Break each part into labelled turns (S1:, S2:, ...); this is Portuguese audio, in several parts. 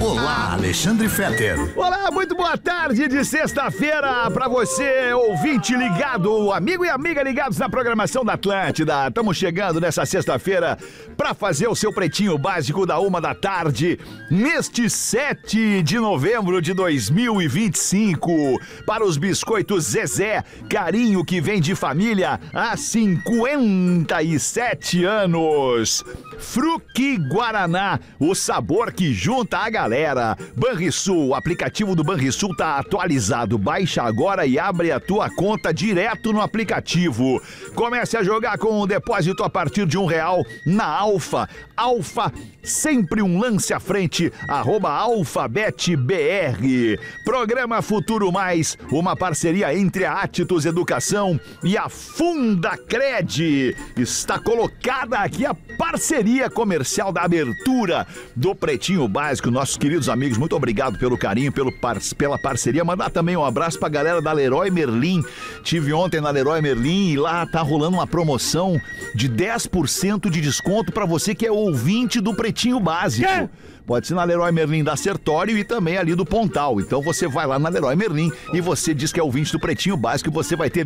S1: Olá, Alexandre Fetter.
S2: Olá, muito boa tarde de sexta-feira pra você, ouvinte ligado, amigo e amiga ligados na programação da Atlântida. Estamos chegando nessa sexta-feira pra fazer o seu pretinho básico da 1h, neste 7 de novembro de 2025. Para os biscoitos Zezé, carinho que vem de família há 57 anos. Fruque Guaraná, o sabor que junta a galera. Banrisul, o aplicativo do Banrisul tá atualizado. Baixa agora e abre a tua conta direto no aplicativo. Comece a jogar com um depósito a partir de R$1 na Alfa. Alfa, sempre um lance à frente. @AlphabetBR. Programa Futuro Mais, uma parceria entre a Atitus Educação e a Fundacred. Está colocada aqui a parceria comercial da abertura do Pretinho Básico. Nossos queridos amigos, muito obrigado pelo carinho, pela parceria. Mandar também um abraço pra galera da Leroy Merlin. Tive ontem na Leroy Merlin e lá tá rolando uma promoção de 10% de desconto pra você que é ouvinte do Pretinho Básico. Que? Pode ser na Leroy Merlin da Sertório e também ali do Pontal. Então você vai lá na Leroy Merlin e você diz que é ouvinte do Pretinho Básico e você vai ter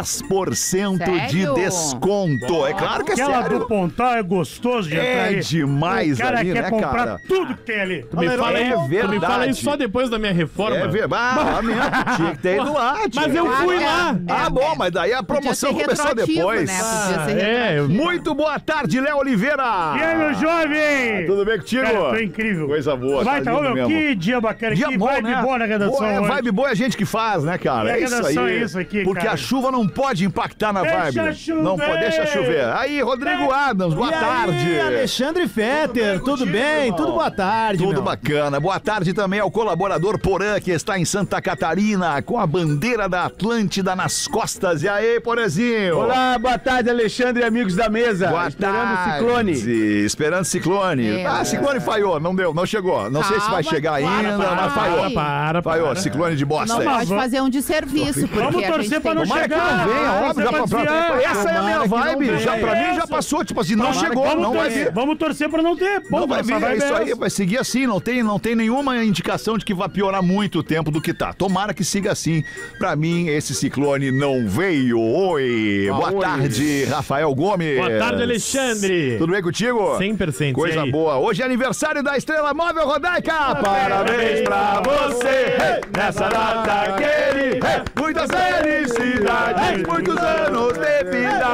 S2: 10% de desconto. É claro que é sério.
S3: Aquela do Pontal é gostoso de entrar aí.
S2: É demais ali, né, cara? O
S3: cara quer comprar tudo que tem ali.
S4: Tu me fala isso só depois da minha reforma.
S2: É verdade. Tinha que ter ido lá.
S4: Mas eu fui lá.
S2: Bom, mas daí a promoção começou depois.
S3: Né?
S2: Muito boa tarde, Léo Oliveira.
S3: E aí, meu jovem?
S2: Tudo bem contigo?
S3: Cara, tô incrível.
S2: Coisa boa.
S3: Vai, tá, meu, que dia bacana, dia que bom, vibe né? Boa na redação hoje.
S2: Vibe boa é a gente que faz, né, cara?
S3: E a redação é isso aqui,
S2: porque
S3: cara.
S2: A chuva não pode impactar na vibe.
S3: Deixa chover.
S2: Não pode, deixa chover. Aí, Rodrigo Adams, boa tarde.
S5: Aí, Alexandre Fetter, tudo bem? Tudo boa tarde,
S2: Tudo bacana. Boa tarde também ao colaborador Porã, que está em Santa Catarina, com a bandeira da Atlântida nas costas. E aí, Porazinho?
S5: Olá, boa tarde, Alexandre e amigos da mesa.
S2: Boa tarde. Esperando Ciclone. Ciclone falhou, não deu, não chegou. Não sei se vai chegar ainda, mas falhou. Falhou, Ciclone de bosta.
S6: Não pode fazer um desserviço, porque
S3: vamos torcer pra não chegar.
S2: Que não venha, óbvio, essa é a minha vibe. Já pra mim já passou, tipo assim, não chegou, não vai vir.
S3: Vamos torcer pra não ter.
S2: Não vai vir, isso aí vai seguir assim, não tem nenhuma indicação de que vai piorar muito o tempo do que tá. Tomara que siga assim. Pra mim, esse Ciclone não veio. Oi, boa tarde, Rafael Gomes.
S4: Boa tarde, Alexandre.
S2: Tudo bem contigo?
S4: 100%.
S2: Coisa boa. Hoje é aniversário da Estrela Móvel Rodaica. Parabéns pra você, nessa data querida. Muitas felicidades, muitos anos de vida.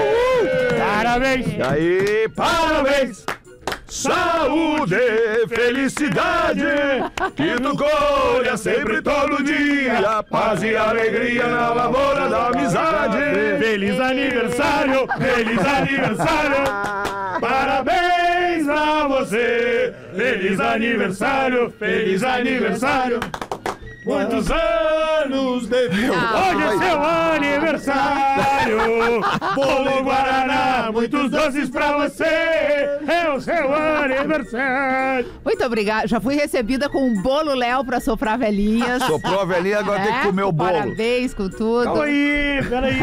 S3: Parabéns.
S2: E aí, parabéns. Saúde, felicidade, que tu colha sempre todo dia, paz e alegria na lavoura da amizade.
S3: Feliz aniversário, feliz aniversário, parabéns pra você. Feliz aniversário, feliz aniversário. Muitos anos de vida. Hoje é seu aniversário. Bolo Guaraná, muitos doces pra você. É o seu aniversário.
S6: Muito obrigada. Já fui recebida com um bolo Léo pra soprar velhinhas.
S2: Soprou a velhinha, agora tem que comer o bolo.
S6: Parabéns com tudo.
S3: Calma aí,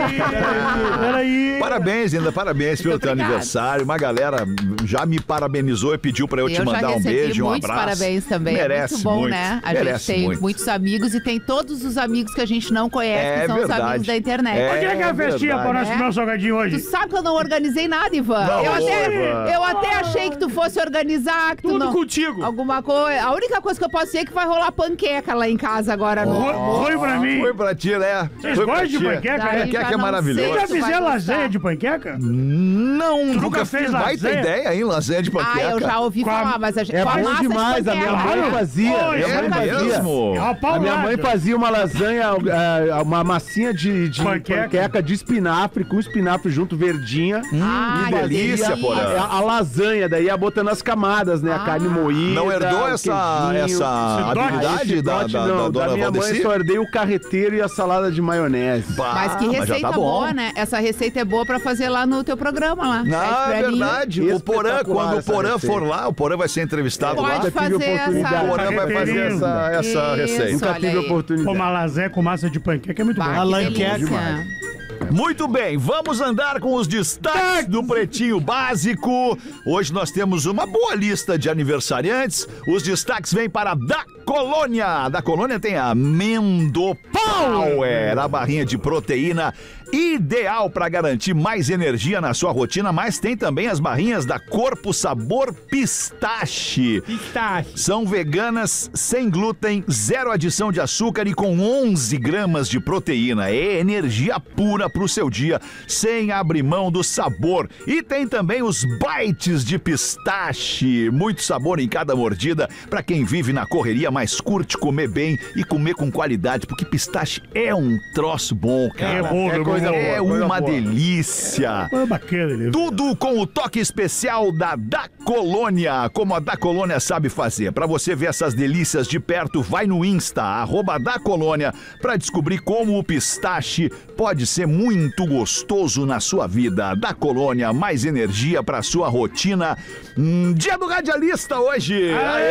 S3: peraí.
S2: Parabéns pelo teu aniversário. Uma galera já me parabenizou e pediu pra eu te mandar um beijo, um abraço.
S6: Parabéns também.
S2: Merece
S6: muito bom,
S2: muito,
S6: né? A
S2: merece
S6: gente tem
S2: muito.
S6: Muitos amigos e tem todos os amigos que a gente não conhece, que são
S2: verdade.
S6: os amigos da internet.
S3: Onde é que é a festinha pra nós comer um salgadinho hoje?
S6: Tu sabe que eu não organizei nada, Ivan.
S2: Não,
S6: eu até achei que tu fosse organizar, que tu
S4: Tudo
S6: não...
S4: contigo.
S6: Alguma coisa. A única coisa que eu posso dizer é que vai rolar panqueca lá em casa agora.
S3: Foi pra mim.
S2: Foi pra ti, né?
S3: Vocês gostam de panqueca?
S2: Panqueca é maravilhoso.
S3: Você já fizer lasanha de panqueca?
S2: Não,
S3: nunca
S2: fez
S3: fez
S2: baita
S3: lasanha?
S2: ideia, hein? Lasanha de panqueca.
S6: Eu já ouvi falar, mas a gente...
S5: É
S6: com a
S5: bom
S6: massa de
S5: demais, a minha
S6: panqueca.
S5: mãe fazia.
S2: mesmo?
S5: A minha mãe fazia uma lasanha, uma massinha de panqueca de espinafre, com espinafre junto, verdinha.
S2: Que delícia, porra.
S5: A lasanha, daí ia botando as camadas, né? A carne moída.
S2: Não herdou
S5: o
S2: essa
S5: queijinho.
S2: habilidade da
S5: Da
S2: dona
S5: minha mãe
S2: Valdeci?
S5: só herdei o carreteiro e a salada de maionese.
S6: Mas que
S2: já
S6: receita
S2: tá bom.
S6: boa, né? Essa receita é boa pra fazer lá no teu programa lá.
S2: Não, é verdade. O Porã, quando o Porã for lá, o Porã vai ser entrevistado lá.
S6: Pode fazer essa...
S2: O Porã vai fazer essa receita.
S5: Nunca tive
S6: olha aí.
S5: oportunidade.
S3: Pô, uma lasanha com massa de panqueca é muito bom.
S6: Bah, que delícia.
S2: Muito bem, vamos andar com os destaques do Pretinho Básico. Hoje nós temos uma boa lista de aniversariantes. Os destaques vêm para Da Colônia. Da Colônia tem a Mendo Power, a barrinha de proteína ideal para garantir mais energia na sua rotina, mas tem também as barrinhas da Corpo Sabor Pistache. São veganas, sem glúten, zero adição de açúcar e com 11 gramas de proteína. É energia pura pro seu dia, sem abrir mão do sabor. E tem também os bites de pistache. Muito sabor em cada mordida para quem vive na correria, mas curte comer bem e comer com qualidade, porque pistache é um troço bom, cara.
S3: É bom,
S2: é uma delícia.
S3: É bacana.
S2: Tudo com o toque especial da Colônia, como a Da Colônia sabe fazer. Para você ver essas delícias de perto, vai no Insta, @DaColônia, para descobrir como o pistache pode ser muito gostoso na sua vida. Da Colônia, mais energia para sua rotina. Dia do radialista hoje.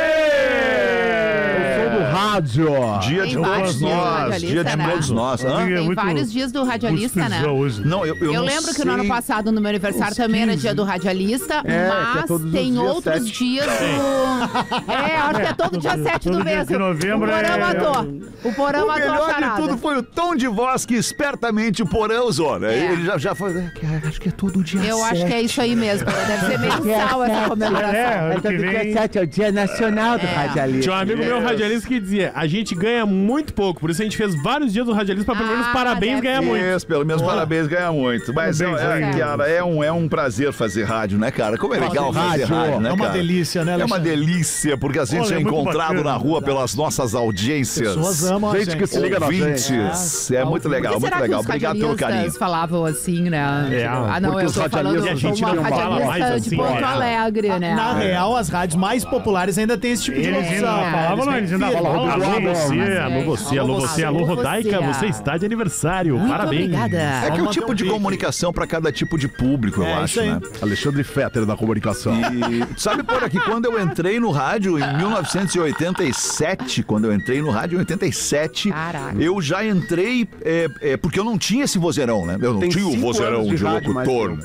S5: Eu sou do rádio.
S2: Dia de todos nós. Dia de todos nós.
S6: Tem vários dias do radialista, né?
S2: Não, eu
S6: lembro que no ano passado, no meu aniversário, também era dia do radialista, mas tem outros dias do... acho que é todo dia 7 do mês.
S3: De novembro
S6: o Porã matou a
S2: melhor
S6: charada.
S2: de tudo foi o tom de voz que espertamente o Porã usou, né? Ele já foi... Acho que é todo dia 7.
S6: Eu acho que é isso aí mesmo. Deve ser mensal essa comemoração.
S5: Todo dia 7 é o dia nacional do radialista.
S4: Tinha um amigo meu radialista que dizia, a gente ganha muito pouco, por isso a gente fez vários dias do radialista pra pelo menos parabéns ganhar muito.
S2: Isso, pelo menos parabéns ganha muito. Mas, cara, é um prazer fazer rádio, né, cara? Como é legal fazer rádio, né, cara?
S1: É uma delícia, né,
S2: Alexandre? É uma delícia, porque a gente é encontrado na rua pelas nossas audiências.
S1: Pessoas amam a gente.
S5: Que se liga na
S2: ouvintes. É muito legal, muito legal. Obrigado pelo carinho.
S6: Os falavam assim, né?
S5: Não,
S6: eu tô falando
S4: a gente não fala mais
S6: radialista de
S4: assim,
S6: Porto Alegre, né?
S1: Na real, as rádios mais populares ainda têm esse tipo de
S3: Eles ainda falavam, eles ainda falavam. Alô você, alô Rodaica, você está de aniversário.
S6: Muito
S3: Parabéns.
S6: Obrigada.
S2: É que é um tipo de comunicação para cada tipo de público, eu acho, né?
S5: Alexandre Fetter da comunicação.
S2: E sabe, por aqui, quando eu entrei no rádio em 1987,
S6: Caraca.
S2: eu já entrei, porque eu não tinha esse vozeirão, né? Eu não tinha o vozeirão de locutor.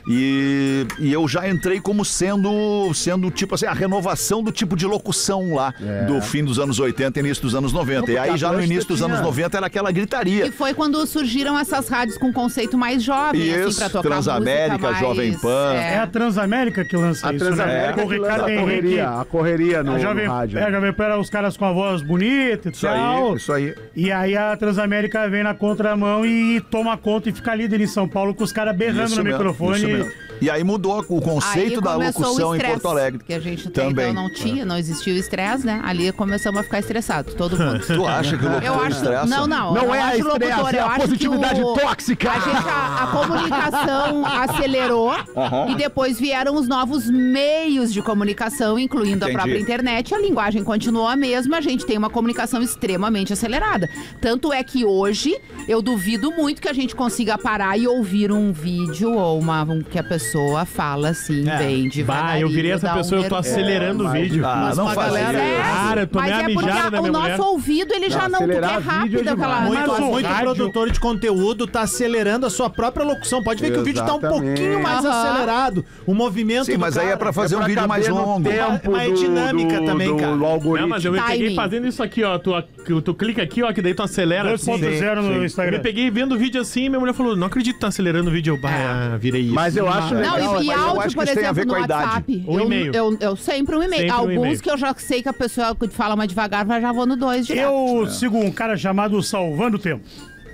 S2: E eu já entrei como sendo tipo assim, a renovação do tipo de locução lá do fim dos anos 80 e início dos anos 90. E aí já no início dos anos 90 era aquela gritaria.
S6: E foi quando surgiram essas rádios com conceito mais jovem,
S2: Isso,
S6: assim, pra tocar
S2: Transamérica,
S6: música mais...
S2: Jovem Pan.
S3: É a Transamérica que lança isso, né?
S5: Que lança a correria no rádio.
S3: A Jovem Pan era os caras com a voz bonita e tal.
S2: Isso aí.
S3: E aí a Transamérica vem na contramão e toma conta e fica líder em São Paulo com os caras berrando no microfone.
S2: Isso mesmo. E aí mudou o conceito da locução em Porto Alegre.
S6: Que a gente
S2: também
S6: não existia o estresse, né? Ali começamos a ficar estressados, todo mundo.
S2: Tu acha que o locutor estressa?
S5: Não é a estresse, é a positividade tóxica.
S6: A comunicação acelerou e depois vieram os novos meios de comunicação, incluindo a própria internet. A linguagem continuou a mesma, a gente tem uma comunicação extremamente acelerada. Tanto é que hoje eu duvido muito que a gente consiga parar e ouvir um vídeo ou que a pessoa fala assim, bem devagarinho.
S4: Eu virei essa pessoa, eu tô acelerando o vídeo.
S2: Não faz isso.
S4: Cara, eu tomei a mijada da minha mulher.
S6: O nosso ouvido, ele já não é rápido.
S1: Muito produtor de conteúdo tá acelerando a sua própria locução. Pode ver que o vídeo tá um pouquinho mais acelerado. O movimento
S2: Sim, mas aí é pra fazer um vídeo mais longo.
S1: Mas é dinâmica também, cara.
S4: Não, mas eu me peguei fazendo isso aqui, ó. Tu clica aqui, ó, que daí tu acelera.
S3: 2.0 no Instagram.
S4: Eu me peguei vendo o vídeo assim e minha mulher falou, não acredito que tá acelerando o vídeo. Eu virei isso.
S5: Mas eu acho legal.
S6: Não, e áudio,
S2: acho
S6: por
S2: que isso tem a ver
S6: exemplo,
S2: com
S6: no
S2: a idade.
S6: WhatsApp.
S4: Um e-mail.
S6: Eu sempre um e-mail. Alguns que eu já sei que a pessoa fala mais devagar, mas já vou no 2 direto.
S3: Eu sigo um cara chamado Salvando o Tempo.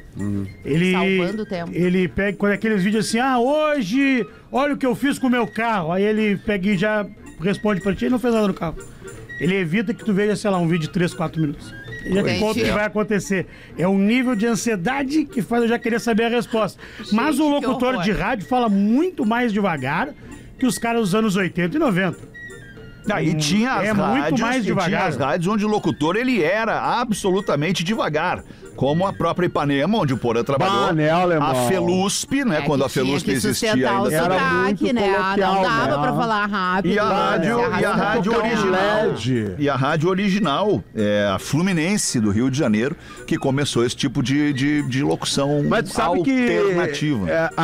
S6: Salvando o tempo.
S3: Ele pega quando aqueles vídeos assim, hoje, olha o que eu fiz com o meu carro. Aí ele pega e já responde pra ti, ele não fez nada no carro. Ele evita que tu veja, sei lá, um vídeo de 3, 4 minutos. Ele já te conta o que vai acontecer. É um nível de ansiedade que faz eu já querer saber a resposta. Mas o locutor de rádio fala muito mais devagar que os caras dos anos 80 e 90.
S2: Aí tinha as rádios,
S3: muito mais devagar.
S2: tinha as rádios onde o locutor ele era absolutamente devagar. Como a própria Ipanema, onde o Porã trabalhou. A Felusp, né? Quando a Felusp existia ainda.
S6: Era muito
S5: né?
S6: Não dava pra falar rápido.
S2: E a rádio original. E a rádio original, a Fluminense do Rio de Janeiro, que começou esse tipo de locução alternativa.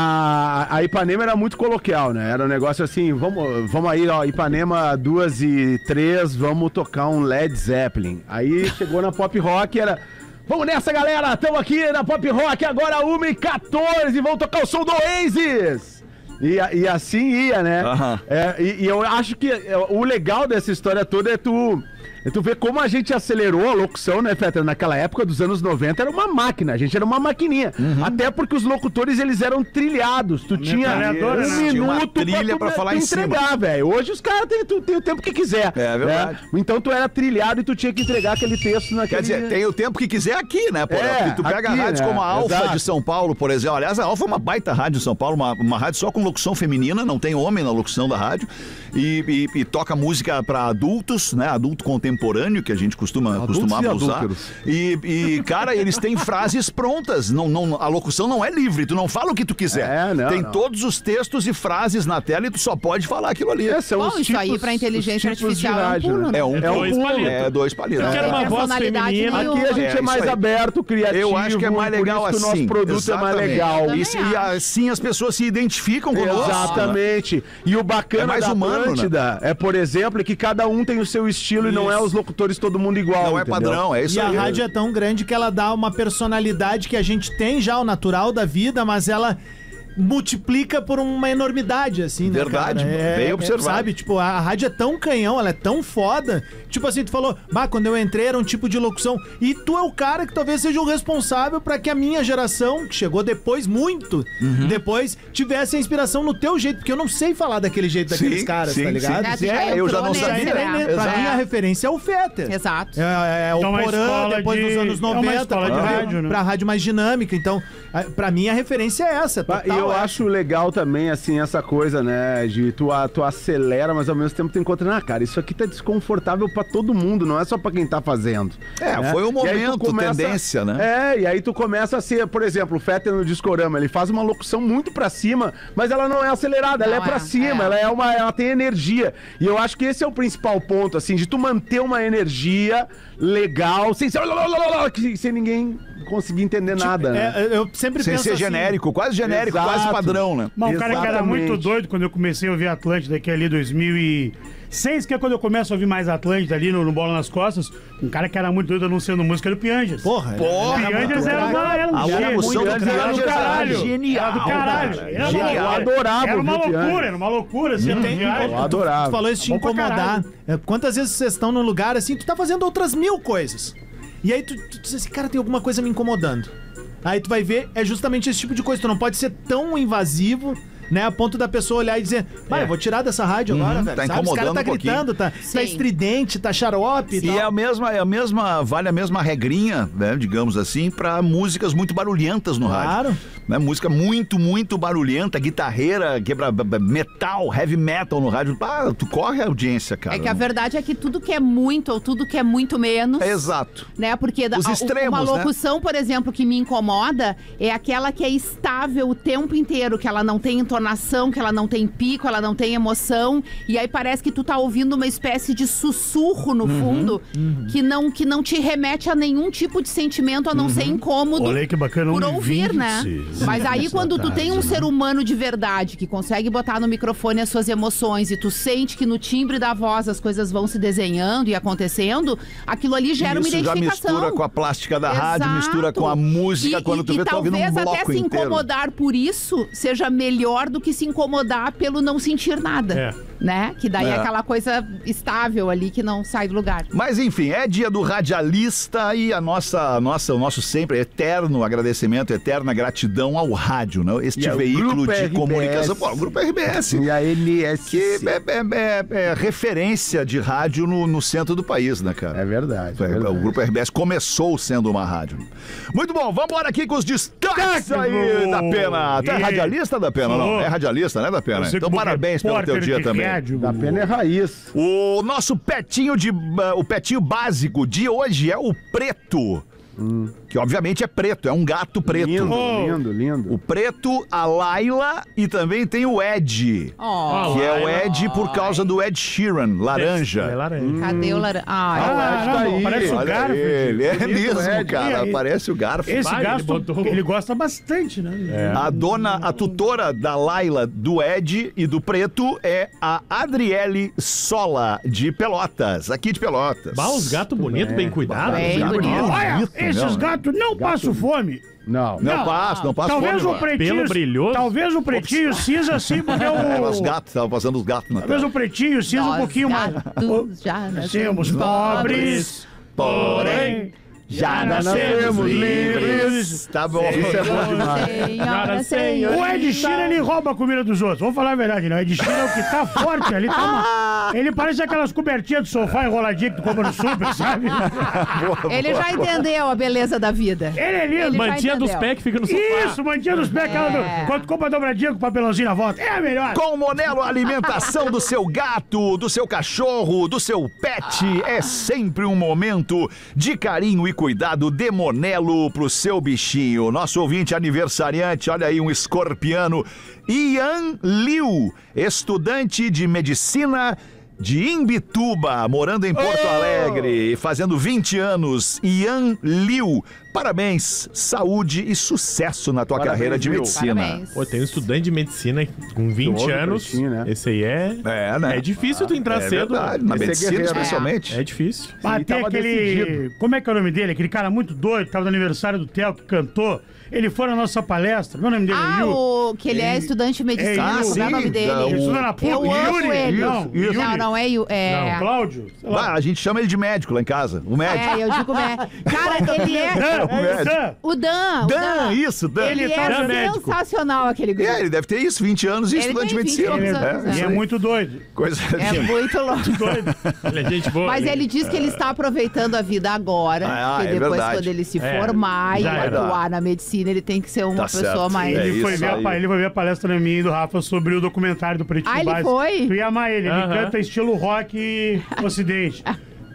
S5: A Ipanema era muito coloquial, né? Era um negócio assim, vamos aí, ó, Ipanema 2:03, vamos tocar um Led Zeppelin. Aí chegou na Pop Rock, era... Vamos nessa, galera! Estamos aqui na Pop Rock, agora 1h14, vamos tocar o som do Oasis! E assim ia, né? E eu acho que o legal dessa história toda é tu vê como a gente acelerou a locução, né, Fetter? Naquela época dos anos 90 era uma máquina, a gente era uma maquininha. Até porque os locutores, eles eram trilhados. Tu tinha minuto
S2: pra falar em
S5: entregar, velho. Hoje os caras têm o tempo que quiser.
S2: É verdade.
S5: Né? Então tu era trilhado e tu tinha que entregar aquele texto naquele...
S2: Quer dizer, tem o tempo que quiser aqui, né, Porã? Porque tu pega rádios como a Alfa de São Paulo, por exemplo. Aliás, a Alfa é uma baita rádio de São Paulo, uma rádio só com locução feminina, não tem homem na locução da rádio. E toca música pra adultos, né? Adulto contemporâneo, que a gente costumava usar. E, cara, eles têm frases prontas. A locução não é livre, tu não fala o que tu quiser. Tem todos os textos e frases na tela e tu só pode falar aquilo ali.
S6: Isso aí pra inteligência artificial é um pulo, né?
S2: É um pulo. 2 palitos.
S4: Eu quero uma voz feminina.
S5: Aqui a gente é mais aberto, criativo.
S2: Eu acho que é mais legal assim.
S5: O nosso produto é mais legal.
S2: E assim as pessoas se identificam conosco.
S5: Exatamente. E o bacana da Atlântida é, por exemplo, que cada um tem o seu estilo e não é os locutores todo mundo igual.
S2: Não é padrão, é isso aí.
S1: E a rádio é tão grande que ela dá uma personalidade que a gente tem já, o natural da vida, mas ela multiplica por uma enormidade, assim, né,
S2: verdade,
S1: cara?
S2: bem observado.
S1: Sabe, tipo, a rádio é tão canhão, ela é tão foda. Tipo assim, tu falou, quando eu entrei era um tipo de locução. E tu é o cara que talvez seja o responsável pra que a minha geração, que chegou depois, muito depois, tivesse a inspiração no teu jeito, porque eu não sei falar daquele jeito daqueles caras, tá ligado?
S2: Eu já não sabia.
S1: Pra mim, a referência é o Fetter.
S6: Exato.
S1: É o Porã, depois dos anos 90, pra rádio mais dinâmica. Então, pra mim, a referência é essa.
S5: Eu acho legal também, assim, essa coisa, né, de tu acelera, mas ao mesmo tempo tu encontra, cara, isso aqui tá desconfortável pra todo mundo, não é só pra quem tá fazendo.
S2: Né? Foi um momento, tendência, né?
S5: E aí tu começa a ser, por exemplo, o Fetter no Discorama, ele faz uma locução muito pra cima, mas ela não é acelerada, ela é pra cima, ela tem energia. E eu acho que esse é o principal ponto, assim, de tu manter uma energia legal, sem ninguém conseguir entender nada, né?
S1: Eu sempre
S2: sem
S1: penso
S2: ser genérico, quase genérico, quase padrão, né?
S3: Mas um cara que era muito doido quando eu comecei a ouvir Atlântida, que é ali 2006, que é quando eu começo a ouvir mais Atlântida ali no Bola nas Costas, um cara que era muito doido anunciando música era o Pianjas.
S1: Porra!
S3: Pianjas era do caralho.
S2: Genial.
S3: Era do caralho.
S5: Eu adorava.
S3: Era uma loucura. Assim,
S5: eu adorava.
S1: Tu falou isso te incomodar. Quantas vezes vocês estão num lugar assim, tu tá fazendo outras 1000 coisas. E aí tu diz assim, cara, tem alguma coisa me incomodando. Aí tu vai ver, é justamente esse tipo de coisa. Tu não pode ser tão invasivo, né? A ponto da pessoa olhar e dizer, eu vou tirar dessa rádio agora, velho.
S2: Tá incomodando.
S1: Os caras tá gritando, tá estridente, tá xarope e tal.
S2: E vale a mesma regrinha, né, digamos assim, pra músicas muito barulhentas no rádio. Né? Música muito, muito barulhenta, guitarreira, metal, heavy metal no rádio. Tu corre a audiência, cara.
S6: É que a verdade é que tudo que é muito ou tudo que é muito menos...
S2: Exato.
S6: Né? Porque
S2: os extremos,
S6: uma locução, por exemplo, que me incomoda é aquela que é estável o tempo inteiro, que ela não tem entonação, que ela não tem pico, ela não tem emoção, e aí parece que tu tá ouvindo uma espécie de sussurro no fundo que não te remete a nenhum tipo de sentimento, a não ser incômodo.
S3: Olha que bacana,
S6: por ouvir, né? Mas aí quando tu tem um ser humano de verdade que consegue botar no microfone as suas emoções e tu sente que no timbre da voz as coisas vão se desenhando e acontecendo, aquilo ali gera uma identificação.
S2: Já mistura com a plástica da rádio, mistura com a música, quando tu vê, tá ouvindo um bloco inteiro.
S6: E talvez até se incomodar por isso seja melhor do que se incomodar pelo não sentir nada, né? Que daí é aquela coisa estável ali que não sai do lugar.
S2: Mas enfim, é dia do radialista e o nosso sempre eterno agradecimento, eterna gratidão ao rádio, né? Este veículo de comunicação. Pô, o Grupo RBS.
S5: E a NS.
S2: Que é referência de rádio no centro do país, né, cara?
S5: É verdade.
S2: O Grupo RBS começou sendo uma rádio. Muito bom, vamos embora aqui com os destaques aí da Pena. Tu é radialista da Pena, não? É radialista, né, da Pena? Então parabéns pelo teu dia também.
S3: verdade.
S5: Da pena é raiz.
S2: O nosso petinho o petinho básico de hoje é o preto. Que obviamente é preto, é um gato preto.
S5: Lindo.
S2: O preto, a Laila e também tem o Ed. Que é o Ed por causa do Ed Sheeran, laranja.
S4: É laranja.
S6: Cadê o laranja?
S5: Ed tá aí.
S3: Parece o
S2: Olha
S3: Garfield.
S2: ele, é mesmo,
S5: Ed.
S2: cara, parece o Garfield.
S3: Esse
S4: Vai,
S3: gasto, ele gosta bastante, né?
S2: A tutora da Laila, do Ed e do preto é a Adriele Sola, de Pelotas, aqui de Pelotas.
S4: Bah, os gatos bonitos, bem cuidados.
S6: Bem
S2: gato
S6: bonito.
S3: Olha, esses gatos não passam fome.
S5: Não.
S2: Não passa
S3: Talvez
S2: fome,
S3: o pretinho.
S4: Pelo brilhoso.
S3: Talvez o pretinho cinza, sim, porque
S2: Os gatos, estavam passando os gatos na
S3: Talvez
S2: tela.
S3: o pretinho cinza um pouquinho mais.
S6: Gatos já
S3: Nascemos pobres, porém.
S2: Já
S5: nascemos livres.
S2: Tá bom.
S5: Isso é bom demais.
S6: Senhora, senhor.
S3: O Ed Sheeran, ele rouba a comida dos outros. Vamos falar a verdade, não. O Ed Sheeran é o que tá forte ali. Ele parece aquelas cobertinhas de sofá enroladinhas que tu compra no super, sabe?
S6: Ele já entendeu a beleza da vida.
S3: Ele é lindo.
S6: Ele já
S4: Mantinha dos
S6: entendeu.
S4: pés que fica no sofá.
S3: Isso, mantinha dos pés, aquela quando tu compra dobradinha com papelãozinho na volta. É a melhor.
S2: Com o Monelo, a alimentação do seu gato, do seu cachorro, do seu pet é sempre um momento de carinho e cuidado de Monelo pro seu bichinho. Nosso ouvinte aniversariante, olha aí, um escorpiano, Ian Liu, estudante de medicina de Imbituba, morando em Porto Alegre, fazendo 20 anos. Ian Liu, parabéns, saúde e sucesso na tua carreira de
S5: Liu.
S2: medicina.
S6: Parabéns.
S4: Pô, tem um estudante de medicina com 20
S5: Todo
S4: anos.
S5: pretinho, né?
S4: Esse aí é...
S2: né?
S4: É difícil tu entrar
S2: É
S4: cedo.
S2: verdade, na
S5: Esse é
S2: medicina
S5: guerreiro.
S2: especialmente.
S4: É difícil.
S3: Mas
S5: Ele
S3: tem
S5: tava
S3: aquele.
S5: decidido.
S3: Como é que é o nome dele? Aquele cara muito doido, que tava no aniversário do Theo, que cantou. Ele foi na nossa palestra. Meu nome dele é Yu.
S6: Que ele é estudante de medicina.
S3: É,
S6: Como é o nome
S2: sim,
S6: dele?
S3: Ele estuda na PUC.
S6: Eu amo
S3: Yuri.
S6: ele.
S3: Não, Yuri.
S6: Não é Yu. É.
S3: Cláudio. Sei lá.
S2: Ah, a gente chama ele de médico lá em casa. O médico.
S6: É, eu digo Cara, ele é.
S3: Dan.
S6: O Dan.
S2: Dan, isso, Dan.
S6: Ele
S3: tá
S6: é
S3: Dan
S4: médico.
S6: sensacional, aquele grupo.
S2: Ele deve ter isso, 20 anos e
S6: Ele
S2: estudante de
S6: tem 20
S2: medicina.
S6: anos,
S2: É,
S3: E
S2: isso
S3: é
S2: aí.
S3: muito doido.
S2: Coisa
S6: É muito louco.
S3: Doido.
S4: Ele é gente boa.
S6: Mas
S4: né?
S6: ele diz que ele está aproveitando a vida agora.
S2: Ah,
S6: que
S2: é
S6: depois,
S2: verdade.
S6: quando ele se
S4: É,
S6: formar e
S4: já era.
S6: atuar na medicina, ele tem que ser uma
S2: Tá
S6: pessoa
S2: certo.
S6: mais.
S2: É
S3: Ele foi,
S2: isso
S3: ver
S2: aí.
S3: ele foi ver a palestra minha e do Rafa sobre o documentário do Pretinho
S6: Ah, ele
S3: Básico.
S6: foi?
S3: Tu ia amar ele. Ele
S4: Aham.
S3: canta estilo rock ocidente.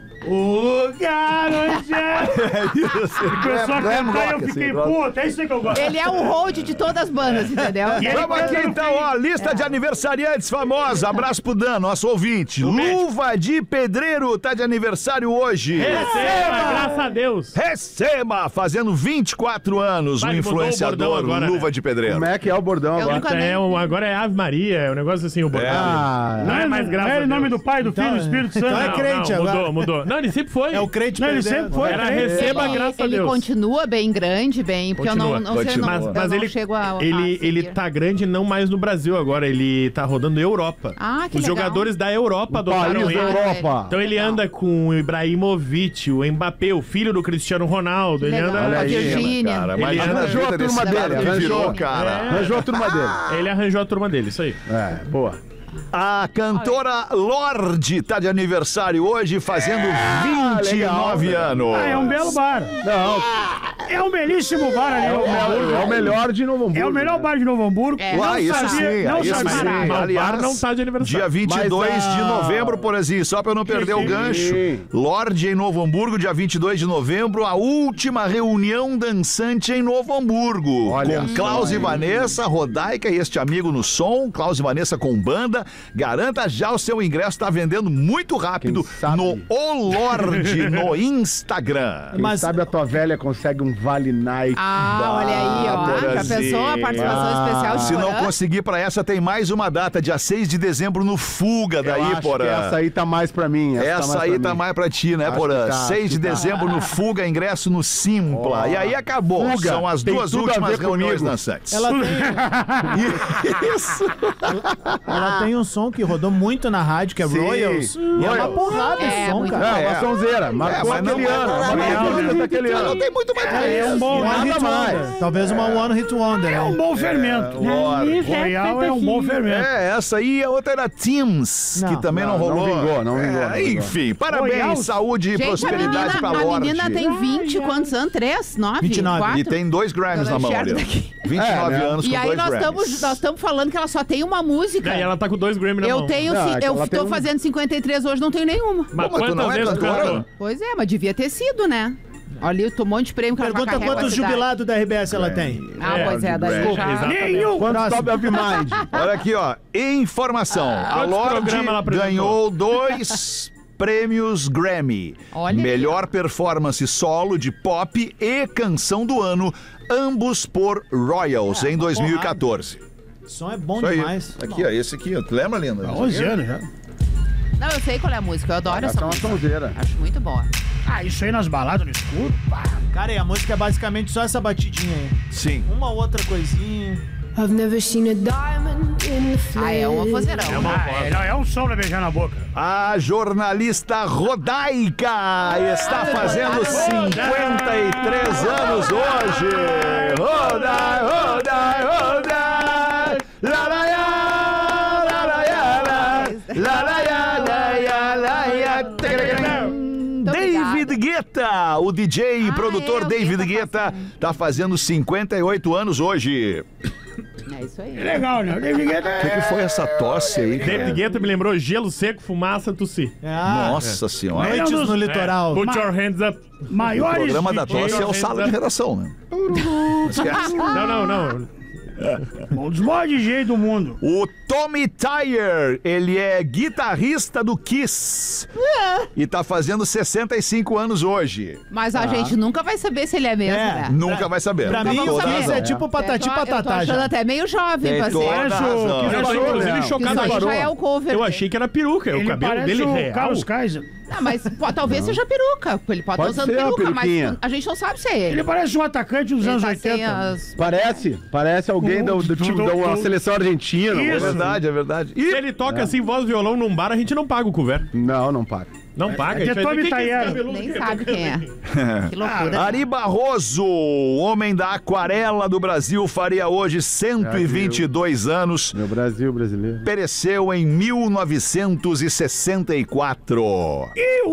S3: O lugar onde é... Começou a cantar e eu fiquei, puta, é isso aí que eu gosto.
S6: Ele é o hold de todas as bandas, entendeu?
S3: E ele
S2: Vamos aqui
S3: canta no
S2: então,
S3: fim.
S2: ó, lista de aniversariantes famosa. Abraço pro Dan, nosso ouvinte. Luva de Pedreiro tá de aniversário hoje.
S4: Receba, graças a Deus.
S2: Receba, fazendo 24 anos,
S4: Vai,
S2: um
S4: ele mudou o
S2: influenciador,
S4: bordão agora,
S2: Luva
S4: né?
S2: de Pedreiro.
S5: Como é que é o bordão
S6: Eu
S5: agora?
S6: nunca nem...
S4: Agora é Ave Maria, é um negócio assim, o bordão.
S5: Ah,
S4: Não é mais graças
S3: É
S4: a
S3: ele nome
S4: Deus.
S3: do Pai, do Filho e do Espírito Santo.
S1: então é crente
S4: não,
S1: agora.
S4: mudou. Não, ele sempre foi.
S1: É o crente
S3: Não, ele
S1: perdendo.
S3: sempre foi.
S4: Era
S3: crente.
S4: receba, graças a
S6: Ele
S4: Deus.
S6: continua bem grande, bem, porque
S4: Continua,
S6: eu não sei,
S2: continua.
S6: não,
S4: Mas
S6: eu
S4: ele,
S6: não chego a
S4: ele
S6: seguir.
S4: tá grande não mais no Brasil agora, ele tá rodando Europa.
S6: Ah, que
S4: Os
S6: legal.
S4: jogadores da Europa adotaram
S5: país
S4: ele.
S5: da Europa.
S4: Então ele anda com o Ibrahimovic, o Mbappé, o filho do Cristiano Ronaldo. Ele
S6: Legal.
S4: anda.
S6: A
S5: aí,
S6: Virgínia.
S2: Cara,
S4: Ele
S2: imagina a
S5: arranjou
S2: vida
S5: a
S2: desse
S5: turma
S2: cara
S5: dele,
S2: que virou,
S5: arranjou.
S2: cara.
S5: Arranjou a turma dele.
S4: Ele arranjou a turma dele, isso aí.
S5: É, boa.
S2: A cantora Lorde tá de aniversário hoje, fazendo 29
S5: legal,
S2: anos.
S3: Ah, é um belo bar.
S5: Não,
S3: É um belíssimo bar ali.
S5: é o melhor de Novo Hamburgo.
S3: É o melhor bar de Novo Hamburgo.
S6: É.
S2: Uai, isso sim,
S3: não
S2: isso
S3: sabia.
S2: sim.
S4: Mas o
S2: Aliás,
S4: bar não tá de aniversário.
S2: Dia 22
S5: Mas,
S2: de novembro, por assim, só pra eu não perder o
S5: sim.
S2: gancho. Lorde em Novo Hamburgo, dia 22 de novembro, a última reunião dançante em Novo Hamburgo.
S5: Olha
S2: com
S5: só,
S2: Klaus e
S5: hein?
S2: Vanessa, Rodaica e este amigo no som, Klaus e Vanessa com banda. Garanta já o seu ingresso, tá vendendo muito rápido
S5: Quem sabe?
S2: no O Lorde no Instagram.
S5: Quem
S1: Mas-
S5: sabe a tua velha consegue um Vale Night.
S6: Ah, olha aí, ó. Já
S2: Porazinho.
S6: pensou a participação especial de
S2: Se não
S6: Porã?
S2: conseguir pra essa, tem mais uma data, dia 6 de dezembro no Fuga,
S5: Eu
S2: daí,
S5: acho que
S2: Porã.
S5: essa aí tá mais pra mim.
S2: Essa aí tá mais pra ti, né,
S5: Acho
S2: Porã?
S5: que tá,
S2: 6 de
S5: acho que tá.
S2: dezembro no Fuga, ingresso no Simpla.
S5: Ó,
S2: E aí acabou.
S5: Fuga,
S2: São as
S5: tem
S2: duas
S5: tudo a
S2: últimas
S5: ver
S2: reuniões
S5: comigo.
S2: dançantes.
S1: Ela tem,
S2: Isso.
S1: ela tem um som que rodou muito na rádio, que é
S5: Sim.
S1: Royals. E é uma
S5: Royals.
S1: porrada esse
S6: É,
S1: som,
S6: muito
S1: cara.
S5: É, uma sonzeira. Marcou
S2: mas não-
S5: aquele ano. Marcou aquele
S2: Não
S5: ano.
S2: tem muito mais
S1: É,
S3: é um bom
S1: One Hit
S5: mais.
S1: Wonder. Talvez uma One Hit Wonder.
S3: É um bom fermento. Royal é um bom fermento.
S2: Essa aí, a outra era Teams, que também não rolou.
S5: Não vingou.
S2: Enfim, parabéns,
S3: Royal.
S2: saúde e
S6: Gente,
S2: prosperidade pra
S6: a
S2: Lorde.
S6: menina tem 20, quantos anos? 3? 9?
S1: 29.
S6: 4?
S2: E tem 2 Grammys
S6: Eu
S2: na mão
S6: enxergo
S2: ali.
S6: daqui.
S2: 29
S5: né?
S2: anos
S6: E
S2: com
S6: aí
S2: 2
S6: nós
S2: Grammys.
S6: estamos falando que ela só tem uma música.
S4: E ela tá com 2 Grammy na
S6: Eu
S4: mão.
S6: tenho,
S5: Não, é que
S6: eu
S5: ela tem
S6: tô
S5: um-
S6: fazendo 53 hoje, não tenho nenhuma.
S4: Mas
S2: Pô, mas tu não
S4: quantas
S2: é
S4: vezes
S2: cantora?
S4: cantou?
S6: Pois é, mas devia ter sido, né? Olha, o monte de prêmio que ela
S1: Pergunta
S6: carrega
S1: quantos
S6: a cidade.
S1: jubilados da RBS ela tem.
S6: Ah, pois é, daí
S2: Desculpa,
S6: já...
S4: exatamente.
S5: Quantos Top of Mind?
S2: Olha aqui, ó. Informação. A
S4: Quantos
S2: Lorde
S4: programas ela apresentou?
S2: ganhou 2 prêmios Grammy.
S6: Olha aí,
S2: Melhor performance solo de pop e canção do ano, ambos por Royals em 2014.
S1: O som é bom
S2: Isso aí.
S1: demais.
S2: Aqui, ó. Esse aqui. Tu lembra, Linda?
S3: Há 11 anos já.
S6: Não, eu sei qual é a música, eu adoro essa
S5: Essa é uma
S6: música.
S5: sonzeira.
S6: Acho muito boa.
S3: Ah, isso aí nas baladas no escuro.
S1: Cara, e a música é basicamente só essa batidinha aí.
S2: Sim.
S1: Uma outra coisinha.
S7: I've never seen a diamond in the flesh.
S6: Ah, é uma vozeirão.
S3: É um som pra beijar na boca.
S2: A jornalista Rodaica está fazendo 53 anos hoje. Rodai, rodai, rodai. Laraiá, laraiá, laraiá, laraiá, laraiá. David Guetta, o DJ e produtor
S6: o
S2: David
S6: Guetta
S2: Guetta, tá fazendo 58 anos hoje.
S6: É isso aí.
S3: Legal, né? O David Guetta
S2: O que foi essa tosse aí,
S4: David
S2: cara?
S4: Guetta me lembrou gelo seco, fumaça, tossir.
S2: Nossa senhora.
S1: Noites no litoral.
S4: Put your hands up.
S2: O
S3: maiores
S2: programa da
S3: DJs,
S2: tosse é o sala de redação, né? Não esquece.
S4: Não.
S3: um dos maiores DJs do mundo.
S2: O Tommy Tyer, ele é guitarrista do Kiss. E tá fazendo 65 anos hoje.
S6: Mas a gente nunca vai saber se ele é mesmo,
S1: É.
S6: né?
S2: Nunca vai saber.
S1: Pra
S2: Tem
S1: mim,
S2: toda
S1: o Kiss
S2: razão.
S1: é tipo patati
S6: Eu tô
S1: patatá
S6: achando
S1: já.
S6: até meio jovem,
S2: Tem
S6: parceiro.
S2: toda
S3: Parece o
S2: razão.
S3: Kiss
S4: Eu achei,
S3: Parou,
S4: inclusive,
S3: né?
S4: chocado
S6: Isso aí
S4: agora.
S6: já é o cover.
S4: Eu achei que era peruca. O
S3: Ele
S4: cabelo
S3: parece
S4: dele
S3: o
S4: real.
S3: Carlos Kaiser.
S6: Não, mas talvez seja peruca. Ele pode
S5: Pode
S6: estar usando
S5: ser uma
S6: peruca,
S5: peruquinha.
S6: mas a gente não sabe se é ele.
S3: Ele parece um atacante dos
S6: Ele
S3: anos
S6: tá sem
S3: 80.
S6: as...
S5: Parece alguém do time da seleção argentina.
S3: Isso.
S2: É verdade, é verdade.
S4: Se ele toca assim, voz e violão num bar, a gente não paga o cover.
S5: Não paga.
S4: Não paga.
S3: é de
S4: a gente vai
S3: Tommy
S4: dizer, "Quem que é esse
S3: Tayero?"
S4: cabeludo
S6: Nem
S4: que
S6: sabe
S4: toca
S6: quem é.
S4: ali?"
S6: Que loucura.
S2: Ari Barroso, homem da aquarela do Brasil, faria hoje 122 anos.
S5: Meu Brasil brasileiro.
S2: Pereceu em 1964.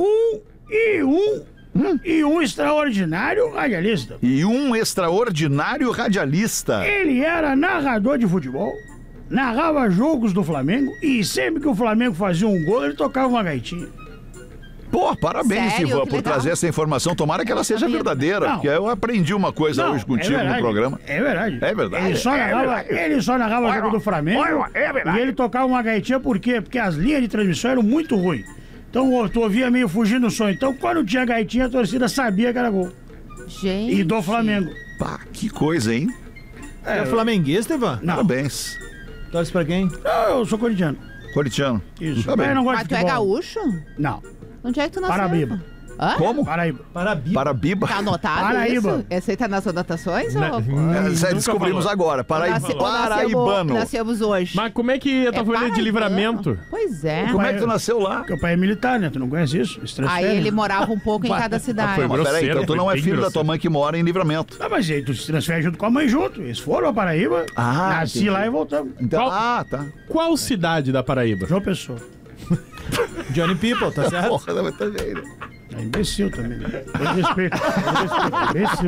S3: E um extraordinário radialista.
S2: E um extraordinário radialista.
S3: Ele era narrador de futebol, narrava jogos do Flamengo e sempre que o Flamengo fazia um gol, ele tocava uma gaitinha.
S2: Pô, parabéns,
S6: Sério?
S2: Ivan,
S6: Que
S2: por
S6: legal.
S2: trazer essa informação. Tomara que ela seja
S6: sabia.
S2: verdadeira,
S3: Não.
S2: porque eu aprendi uma coisa hoje contigo no programa.
S3: É verdade.
S2: É verdade.
S3: Ele só narrava o jogo do Flamengo. E ele tocava uma gaitinha por quê? Porque as linhas de transmissão eram muito ruins. Então tu ouvia meio fugindo do som. Então quando tinha gaitinha, a torcida sabia que era gol.
S6: Gente.
S3: E do Flamengo.
S2: Pá, que coisa, hein?
S1: É flamenguista, Ivan?
S3: Não,
S2: Parabéns.
S1: Torce pra quem?
S3: eu sou corintiano.
S2: Corintiano.
S3: Isso.
S2: Tá bem.
S3: Mas eu não gosto
S6: Mas
S3: de
S6: tu é
S3: futebol.
S6: gaúcho?
S3: Não.
S6: Onde é que tu nasceu?
S3: Paraíba.
S6: Hã?
S2: Como?
S3: Paraíba.
S1: Parabiba.
S2: Parabiba.
S6: Tá anotado
S3: Paraíba.
S6: isso? Esse aí tá nas anotações?
S4: Né?
S6: Ou...
S2: Isso aí descobrimos
S4: falou.
S2: agora. Paraibano.
S6: Nascemos hoje.
S4: Mas como é que tá falando de
S6: paraibano.
S4: livramento?
S6: Pois é.
S2: Como é que tu nasceu lá?
S3: Porque o pai é militar, né? Tu não conhece isso? Esse
S6: Aí
S3: transfere.
S6: ele morava um pouco em cada cidade.
S4: foi
S2: Mas peraí,
S4: grosseiro,
S2: então tu não
S4: foi
S2: é
S4: bem
S2: filho da tua
S4: grosseiro.
S2: mãe que mora em Livramento.
S3: Ah, mas aí tu se transfere junto com a mãe junto. Eles foram a Paraíba,
S2: Ah,
S3: nasci
S2: entendi.
S3: lá e voltamos.
S2: Então,
S4: Qual-
S2: tá.
S4: Qual cidade da Paraíba?
S3: João Pessoa.
S1: Johnny People, tá certo?
S2: Porra, mas também, né?
S3: É imbecil também. Né? Com respeito. Imbecil.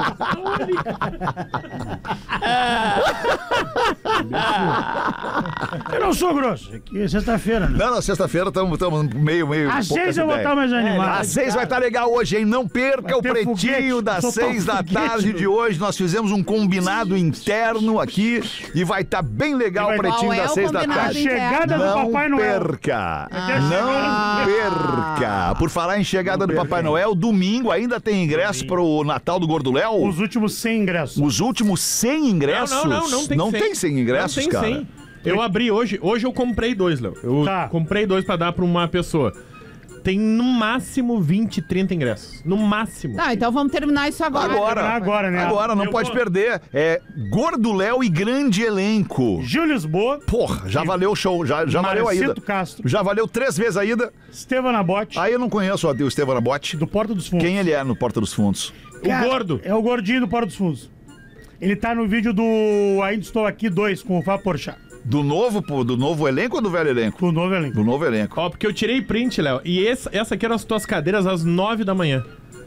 S3: Eu não sou grosso. Aqui é sexta-feira, né?
S2: Não, sexta-feira estamos meio.
S3: Às
S2: poucas
S3: 6 eu vou
S2: ideias.
S3: estar mais animado.
S2: Às 6 vai estar legal hoje, hein? Não perca
S3: Vai
S2: o
S3: ter
S2: Pretinho
S3: foguete.
S2: das
S3: Soltar um
S2: 6 da
S3: foguete
S2: tarde
S3: no-
S2: de hoje. Nós fizemos um combinado interno aqui e vai estar bem legal o
S3: E vai-
S2: Pretinho
S6: Qual é
S2: das
S6: o
S2: 6 da
S6: combinado
S2: tarde.
S3: Chegada do
S2: Não
S3: Papai Noel.
S2: perca!
S3: Ah.
S2: Não perca! Por falar em chegada do Papai Noel, domingo ainda tem ingresso para o Natal do Gordo Léo?
S3: Os últimos 100 ingressos.
S2: Os últimos 100 ingressos?
S4: Não tem
S2: 100 ingressos,
S4: não tem
S2: cara?
S4: 100. Eu abri hoje. Hoje eu comprei 2, Léo. Eu
S3: Tá.
S4: comprei 2 pra dar pra uma pessoa. Tem no máximo 20, 30 ingressos. No máximo.
S6: Tá, então vamos terminar isso agora.
S3: Agora, né?
S2: Agora, não
S3: Eu
S2: pode
S3: vou-
S2: perder. É Gordo Léo e grande elenco.
S3: Gil Lisboa,
S2: Porra, já valeu o show, já valeu a ida.
S3: Marcito Castro,
S2: Já valeu 3 vezes a ida.
S3: Estevan Abote,
S2: Aí eu não conheço o Estevam Abote.
S3: do Porta dos Fundos.
S2: Quem ele é no Porta dos Fundos?
S3: Cara,
S4: O gordo.
S3: É o gordinho do Porto dos Fundos. Ele tá no vídeo do Ainda Estou Aqui 2 com o Fábio Porchat.
S2: Do novo elenco ou do velho elenco?
S3: Do novo elenco.
S2: Do novo elenco.
S4: Ó, porque eu tirei print, Léo. E essa aqui eram as tuas cadeiras às 9 da manhã.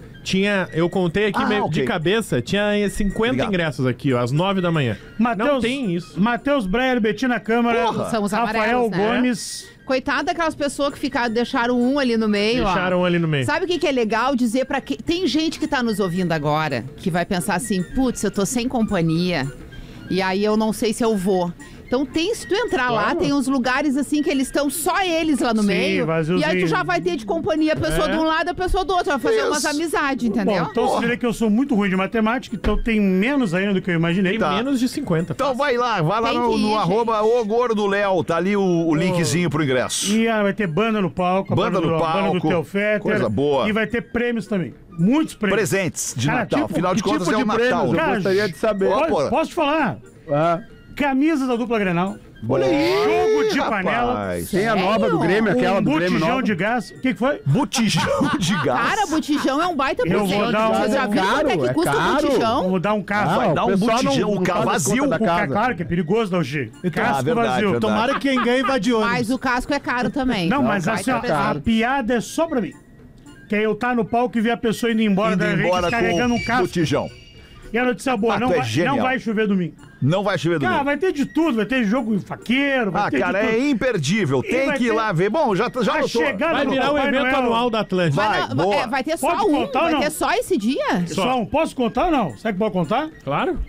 S4: Eu contei aqui meio
S2: ok.
S4: de cabeça, tinha 50
S2: Obrigado.
S4: ingressos aqui, ó, às 9 da manhã. Não tem isso.
S3: Matheus Breyer, Betina Câmara,
S2: Porra.
S6: São os
S3: Rafael
S6: amarelos, né?
S3: Gomes.
S6: Coitado daquelas pessoas que deixaram um ali no meio, ó.
S4: Deixaram ali no meio.
S6: Sabe o que é legal dizer pra quem... Tem gente que tá nos ouvindo agora, que vai pensar assim, putz, eu tô sem companhia, e aí eu não sei se eu vou. Então se tu entrar lá, tem uns lugares assim que eles estão só eles lá no
S3: Sim,
S6: meio.
S3: vaziozinho.
S6: E aí tu já vai ter de companhia a pessoa de um lado e a pessoa do outro. Vai fazer umas amizades, entendeu?
S3: Bom, então você vê que eu sou muito ruim de matemática, então tem menos ainda do que eu imaginei.
S4: Tem menos de 50.
S2: Então vai lá
S6: Tem
S2: no,
S6: que ir,
S2: no
S6: gente.
S2: arroba o Gordo Léo, tá ali o linkzinho pro ingresso.
S3: E vai ter banda no palco, a
S2: Banda no
S3: a banda do
S2: palco,
S3: Theo Fetter.
S2: coisa boa.
S3: E vai ter prêmios também. Muitos prêmios.
S2: Presentes de
S3: Cara,
S2: Natal.
S3: tipo,
S2: Afinal de
S5: que
S2: contas
S5: tipo
S2: é o
S5: de prêmios?
S2: Natal.
S5: Eu
S3: Cara,
S5: gostaria de saber.
S2: Ó, pô.
S3: Posso te falar?
S5: Ah,
S3: Camisas da dupla Grenal.
S2: Olha aí,
S3: Jogo de
S2: rapaz.
S3: panela.
S5: tem a nova do Grêmio, aquela
S3: Um
S5: do Grêmio
S3: botijão
S5: nova.
S3: de gás. O que foi?
S2: Botijão de gás.
S6: Cara, botijão é um baita
S3: Eu vou
S6: presente.
S3: dar um-
S6: Vocês já
S5: É
S6: viram quanto é
S5: caro,
S6: que
S5: é
S6: custa o
S5: caro.
S6: botijão?
S3: Vamos dar um carro.
S5: Ah,
S2: Dá
S5: o
S2: um
S5: pessoal
S2: botijão,
S5: não
S2: um carro
S5: faz
S2: vazio.
S5: conta da
S3: O
S5: casa.
S3: claro que é perigoso, não, G. Casco
S2: verdade,
S3: vazio.
S2: verdade.
S1: Tomara que quem ganhe vá de ônibus.
S6: Mas o casco é caro também.
S3: Não, mas
S6: Vai
S3: assim, ó,
S6: ter
S3: a
S6: presente.
S3: piada é só pra mim. Que é eu tá no palco e ver a pessoa indo embora
S2: Indo
S3: da gente
S2: embora
S3: carregando um
S2: com o
S3: casco.
S2: botijão.
S3: E a notícia boa,
S2: Ah,
S3: não,
S2: tu é
S3: vai,
S2: genial.
S3: não vai chover domingo.
S2: Não vai chover
S3: Cara,
S2: domingo.
S3: vai ter de tudo, vai ter jogo faqueiro, vai
S2: Ah,
S3: ter
S2: cara,
S3: de tudo.
S2: é imperdível. Tem
S3: vai
S2: que ir
S3: ter-
S2: lá ver. Bom, já
S3: A
S2: notou.
S3: chegada
S4: Vai
S3: do
S4: virar o
S3: Papai
S4: evento
S3: Noel.
S4: anual da Atlântida.
S2: Vai,
S6: Não,
S2: boa.
S6: vai ter só
S3: Pode
S6: um?
S3: contar ou
S6: Vai
S3: não?
S6: ter só esse dia?
S3: Só um, posso contar ou não? Sabe que pode contar?
S4: Claro.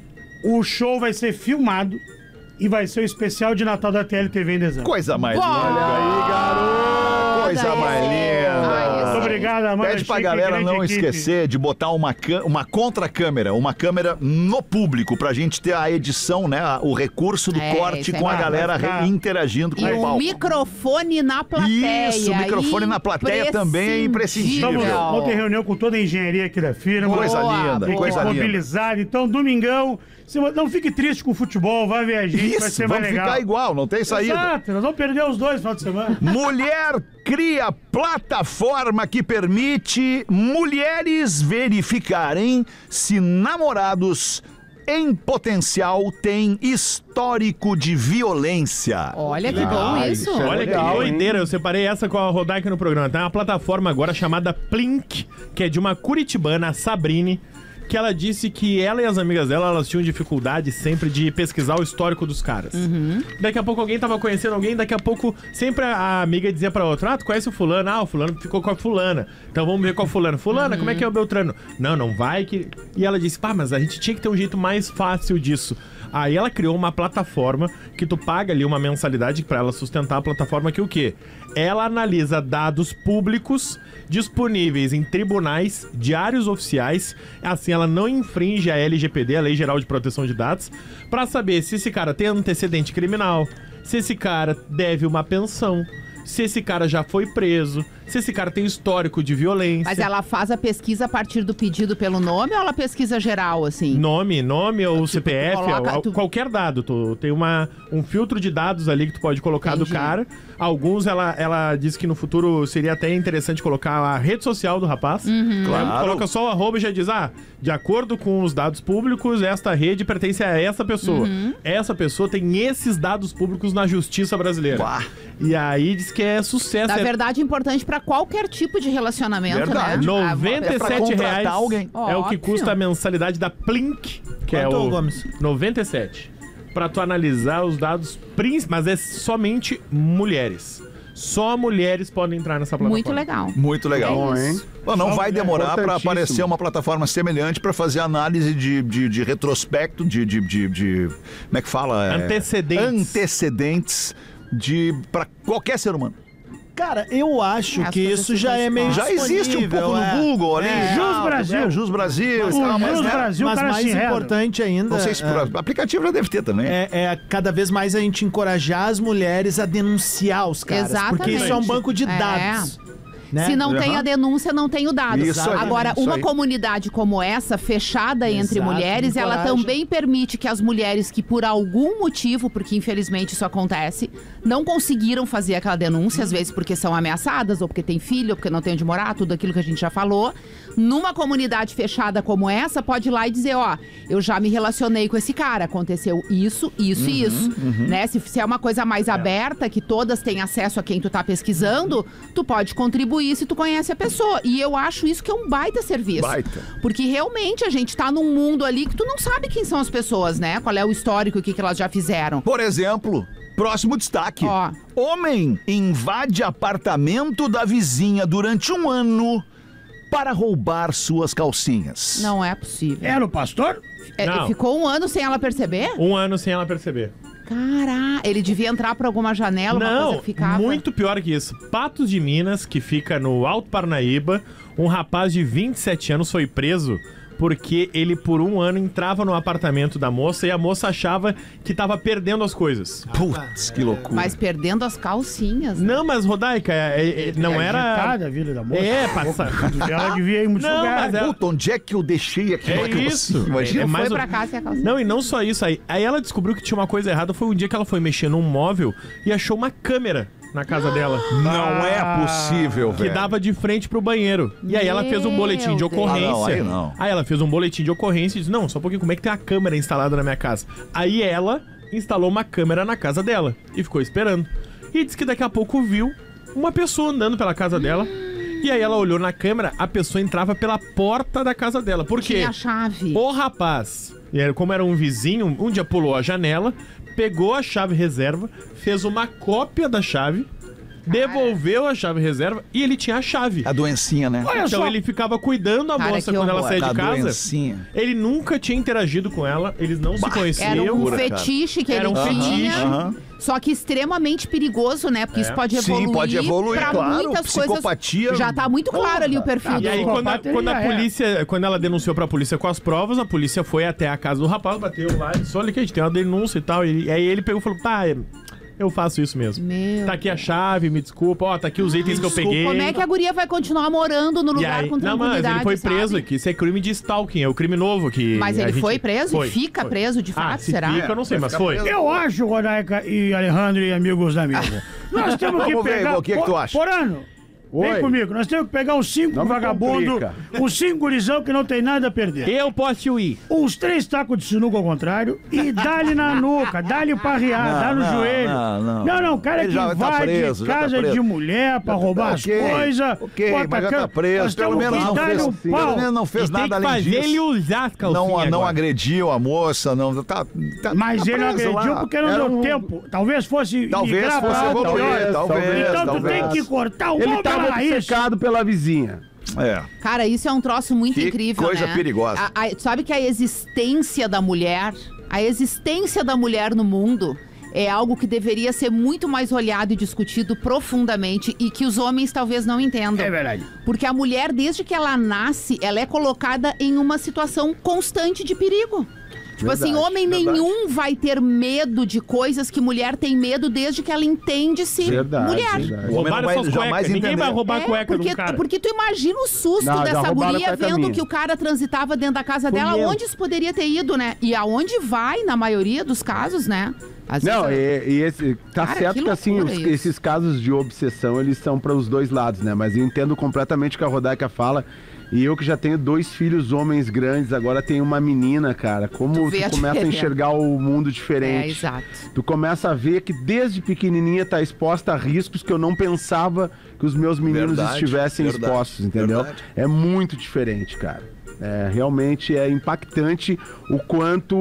S3: O show vai ser filmado e vai ser o especial de Natal da TLTV em dezembro.
S2: Coisa mais
S6: Bom.
S2: linda.
S5: Aí, garoto!
S2: Coisa mais linda.
S3: Muito obrigado, Amanda.
S2: Pede pra
S3: Chique,
S2: galera
S3: grande
S2: não
S3: equipe.
S2: esquecer de botar uma contra-câmera, uma câmera no público, pra gente ter a edição, né? O recurso do
S6: É,
S2: corte
S6: isso é
S2: com a
S6: massa.
S2: galera
S3: Vai ficar-
S2: interagindo com
S6: E
S2: o
S6: um
S2: palco.
S6: microfone na plateia.
S2: Isso, o microfone na plateia também é imprescindível.
S3: Vamos ter reunião com toda a engenharia aqui da firma.
S2: Coisa
S6: Boa,
S2: linda,
S6: boa.
S3: Equipe
S2: coisa linda.
S3: mobilizada. Então, domingão, não fique triste com o futebol, vai ver a gente, vai
S2: Isso,
S3: ser mais
S2: vamos
S3: legal.
S2: ficar igual, não tem saída.
S3: Exato, nós vamos perder os dois no final de semana.
S2: Mulher cria plataforma que permite mulheres verificarem se namorados em potencial têm histórico de violência.
S6: Olha que bom isso.
S5: isso é
S4: Olha
S5: legal,
S4: que
S5: hein?
S4: doideira, eu separei essa com a Rodaica no programa. Tem uma plataforma agora chamada Plink, que é de uma curitibana, a Sabrine, que ela disse que ela e as amigas dela, elas tinham dificuldade sempre de pesquisar o histórico dos caras. Daqui a pouco alguém tava conhecendo alguém, daqui a pouco sempre a amiga dizia pra outra, ah, tu conhece o fulano? Ah, o fulano ficou com a fulana. Então vamos ver qual fulano. Fulana, como é que é o Beltrano? Não vai que... E ela disse, pá, mas a gente tinha que ter um jeito mais fácil disso. Aí ela criou uma plataforma que tu paga ali uma mensalidade pra ela sustentar a plataforma que o quê? Ela analisa dados públicos disponíveis em tribunais, diários oficiais, assim ela não infringe a LGPD, a Lei Geral de Proteção de Dados, pra saber se esse cara tem antecedente criminal, se esse cara deve uma pensão, se esse cara já foi preso, se esse cara tem histórico de violência.
S6: Mas ela faz a pesquisa a partir do pedido pelo nome ou ela pesquisa geral, assim?
S4: Nome ou CPF,
S6: coloca-
S4: ou qualquer dado. Tu tem um filtro de dados ali que tu pode colocar
S6: Entendi.
S4: do cara. Alguns ela diz que no futuro seria até interessante colocar a rede social do rapaz.
S2: Claro.
S4: Coloca só o arroba e já diz, de acordo com os dados públicos, esta rede pertence a essa pessoa. Essa pessoa tem esses dados públicos na justiça brasileira.
S2: Bah.
S4: E aí diz que é sucesso.
S6: Na
S4: é
S6: verdade, importante pra qualquer tipo de relacionamento,
S2: Verdade.
S6: né?
S2: É pra
S4: R$97
S2: contratar alguém.
S4: é o que
S6: Óbvio.
S4: custa a mensalidade da Plink, que é
S1: Quanto,
S4: o
S1: Gomes?
S4: 97. Pra tu analisar os dados, mas é somente mulheres. Só mulheres podem entrar nessa plataforma.
S6: Muito legal.
S2: Muito legal.
S5: Bom, hein?
S2: Bom, não vai demorar para
S5: importantíssimo.
S2: aparecer uma plataforma semelhante para fazer análise de retrospecto, como é que fala? Antecedentes para qualquer ser humano.
S1: Cara, eu acho
S6: As
S1: que
S6: coisas
S1: isso já é meio
S2: Já existe um pouco no Google ali.
S3: Jus Brasil.
S2: Jus Brasil.
S3: O
S2: mas,
S3: Jus
S2: né,
S3: Brasil, o
S1: Mas
S3: cara
S1: mais
S3: se enreda.
S1: importante ainda
S2: não sei se por aplicativo já deve ter também.
S1: é cada vez mais a gente encorajar as mulheres a denunciar os caras. Porque isso é um
S6: Exatamente.
S1: banco de
S6: É.
S1: dados. né?
S6: Se não tem a denúncia, não tem o dado.
S2: Isso aí,
S6: Agora,
S2: isso
S6: uma
S2: aí.
S6: comunidade como essa, fechada entre
S1: Exato,
S6: mulheres, ela
S1: encoraja.
S6: também permite que as mulheres que por algum motivo, porque infelizmente isso acontece, não conseguiram fazer aquela denúncia, às vezes porque são ameaçadas, ou porque tem filho, ou porque não tem onde morar, tudo aquilo que a gente já falou. Numa comunidade fechada como essa, pode ir lá e dizer, ó, eu já me relacionei com esse cara, aconteceu isso, isso e isso, né? Se é uma coisa mais aberta, que todas têm acesso a quem tu tá pesquisando, tu pode contribuir se tu conhece a pessoa. E eu acho isso que é um baita serviço.
S2: Baita.
S6: Porque realmente a gente tá num mundo ali que tu não sabe quem são as pessoas, né? Qual é o histórico, o que elas já fizeram.
S2: Por exemplo, próximo destaque.
S6: Ó.
S2: Homem invade apartamento da vizinha durante 1 ano para roubar suas calcinhas.
S6: Não é possível.
S3: Era o pastor?
S4: Não.
S6: Ficou 1 ano sem ela perceber?
S4: 1 ano sem ela perceber.
S6: Caraca, ele devia entrar por alguma janela, uma coisa
S4: Não,
S6: que ficava...
S4: muito pior que isso. Patos de Minas, que fica no Alto Parnaíba, um rapaz de 27 anos foi preso porque ele, por 1 ano, entrava no apartamento da moça e a moça achava que tava perdendo as coisas.
S2: Putz, que loucura.
S6: Mas perdendo as calcinhas. Né?
S4: Não, mas, Rodaica, não era...
S3: Agitada a vida da moça.
S4: É, passar.
S3: Ela devia ir em muitos
S4: Não,
S3: lugares.
S4: mas
S2: Puta, onde é que eu deixei aquela
S4: É
S2: calcinha?
S4: isso.
S2: Imagina.
S4: É mais
S6: Foi
S4: ou-
S6: pra casa e a calcinha.
S4: Não, e não só isso aí. Aí ela descobriu que tinha uma coisa errada. Foi um dia que ela foi mexer num móvel e achou uma câmera na casa dela.
S2: Não é possível,
S4: Que
S2: velho.
S4: dava de frente pro banheiro. E aí ela fez um boletim de
S6: Meu Deus.
S4: ocorrência.
S2: Ah, não, aí não.
S4: Aí ela fez um boletim de ocorrência e disse, não, só um pouquinho, como é que tem a câmera instalada na minha casa? Aí ela instalou uma câmera na casa dela e ficou esperando. E disse que daqui a pouco viu uma pessoa andando pela casa dela. E aí ela olhou na câmera, a pessoa entrava pela porta da casa dela. Por quê?
S6: Tinha a chave.
S4: O rapaz, como era um vizinho, um dia pulou a janela, pegou a chave reserva, fez uma cópia da chave, devolveu a chave reserva e ele tinha a chave.
S2: A doencinha, né?
S3: Olha
S4: Então
S3: só.
S4: ele ficava cuidando da
S6: Cara,
S4: moça
S6: que
S4: quando ela
S6: horror.
S4: saía
S2: A
S4: de casa.
S2: doencinha.
S4: Ele nunca tinha interagido com ela, eles não se conheciam.
S6: Era um
S2: Loucura, cara.
S6: fetiche que
S4: Era
S6: ele
S4: um
S6: tinha.
S4: fetiche.
S2: Aham.
S6: Só que extremamente perigoso, né? Porque isso pode evoluir.
S2: Sim, pode evoluir,
S6: pra
S2: claro.
S6: muitas
S2: Psicopatia.
S6: coisas. Já tá muito claro ali o perfil
S4: E aí,
S6: do...
S4: quando a polícia, quando ela denunciou pra polícia com as provas, a polícia foi até a casa do rapaz, bateu lá e disse, olha que a gente tem uma denúncia e tal. E aí ele pegou e falou, tá, eu faço isso mesmo.
S6: Meu
S4: Tá aqui a chave, me desculpa, ó, tá aqui os itens que eu peguei.
S6: Como é que a guria vai continuar morando no
S4: E
S6: lugar
S4: aí,
S6: com
S4: não, mas
S6: tranquilidade,
S4: ele foi preso
S6: sabe?
S4: aqui. Isso é crime de stalking, é o crime novo que.
S6: Mas
S4: a
S6: ele
S4: gente-
S6: foi preso
S4: Foi,
S6: e fica
S4: foi.
S6: preso de fato,
S4: Se
S6: será?
S4: fica, eu não sei, mas foi.
S3: Eu acho, Rodaica e Alejandro e amigos da mesa, nós temos que
S2: Vamos ver,
S3: pegar...
S2: o que tu acha?
S3: Por ano, vem
S5: Oi.
S3: comigo. Nós temos que pegar uns 5
S5: Não me
S3: vagabundos,
S5: complica.
S3: uns 5 gurizão que não tem nada a perder.
S4: Eu posso ir.
S3: Uns 3 tacos de sinuca ao contrário e dá-lhe na nuca, dá-lhe o parrear, dá no joelho.
S2: não.
S3: Cara
S2: Ele
S3: que
S2: já tá
S3: invade
S2: preso, já tá
S3: casa
S2: preso.
S3: de mulher pra roubar as
S2: Ok,
S3: coisas.
S2: ok,
S3: bota
S2: mas já
S3: cana.
S2: tá preso.
S3: Nós
S2: Pelo
S3: temos
S2: menos
S3: que
S2: não
S3: dar-lhe
S2: fez,
S3: um
S2: pelo
S3: pau.
S2: menos não fez
S4: E tem
S2: nada
S4: que
S2: além
S4: fazer ele
S2: disso.
S4: usar as calcinhas
S2: Não
S4: agora.
S2: agrediu a moça, não.
S3: Mas
S2: tá
S3: ele
S2: preso
S3: agrediu
S2: lá.
S3: porque não
S2: Era
S3: deu
S2: um-
S3: tempo. Talvez fosse
S2: Talvez
S3: migrar pra
S2: fosse
S3: algo
S2: evoluir,
S3: pior.
S2: talvez.
S3: Então tu
S2: talvez.
S3: tem que cortar o
S5: Ele
S3: mal pela
S5: tava
S3: raiz.
S5: obcecado pela vizinha.
S2: É.
S6: Cara, isso é um troço muito
S2: Que
S6: incrível,
S2: coisa
S6: né?
S2: perigosa.
S6: Sabe que a existência da mulher no mundo é algo que deveria ser muito mais olhado e discutido profundamente e que os homens talvez não entendam.
S3: É verdade.
S6: Porque a mulher, desde que ela nasce, ela é colocada em uma situação constante de perigo. Tipo assim, homem nenhum vai ter medo de coisas que mulher tem medo desde que ela entende-se
S5: Verdade,
S6: mulher.
S5: verdade.
S2: O homem
S4: Roubaram
S2: não vai
S4: suas
S2: jamais
S4: cuecas. Ninguém
S2: entender.
S4: vai roubar a cueca de um cara.
S6: Porque tu imagina o susto
S5: Não, já
S6: dessa
S5: roubaram a
S6: guria
S5: cueca
S6: vendo
S5: minha.
S6: que o cara transitava dentro da casa
S5: Foi
S6: dela,
S5: meu.
S6: onde isso poderia ter ido, né? E aonde vai, na maioria dos casos, né? Às
S5: Não,
S6: vezes-
S5: e esse, tá
S6: Cara,
S5: certo
S6: que
S5: que assim,
S6: loucura isso.
S5: esses casos de obsessão, eles são para os dois lados, né? Mas eu entendo completamente o que a Rodaica fala. E eu que já tenho 2 filhos homens grandes, agora tenho uma menina, cara. Como
S6: Tu
S5: tu
S6: vê a
S5: começa a
S6: diferença.
S5: enxergar o mundo
S6: É,
S5: diferente.
S6: exato.
S5: Tu começa a ver que desde pequenininha tá exposta a riscos que eu não pensava que os meus meninos
S2: Verdade,
S5: estivessem
S2: verdade,
S5: expostos, entendeu?
S2: verdade.
S5: É muito diferente, cara. É, realmente é impactante o quanto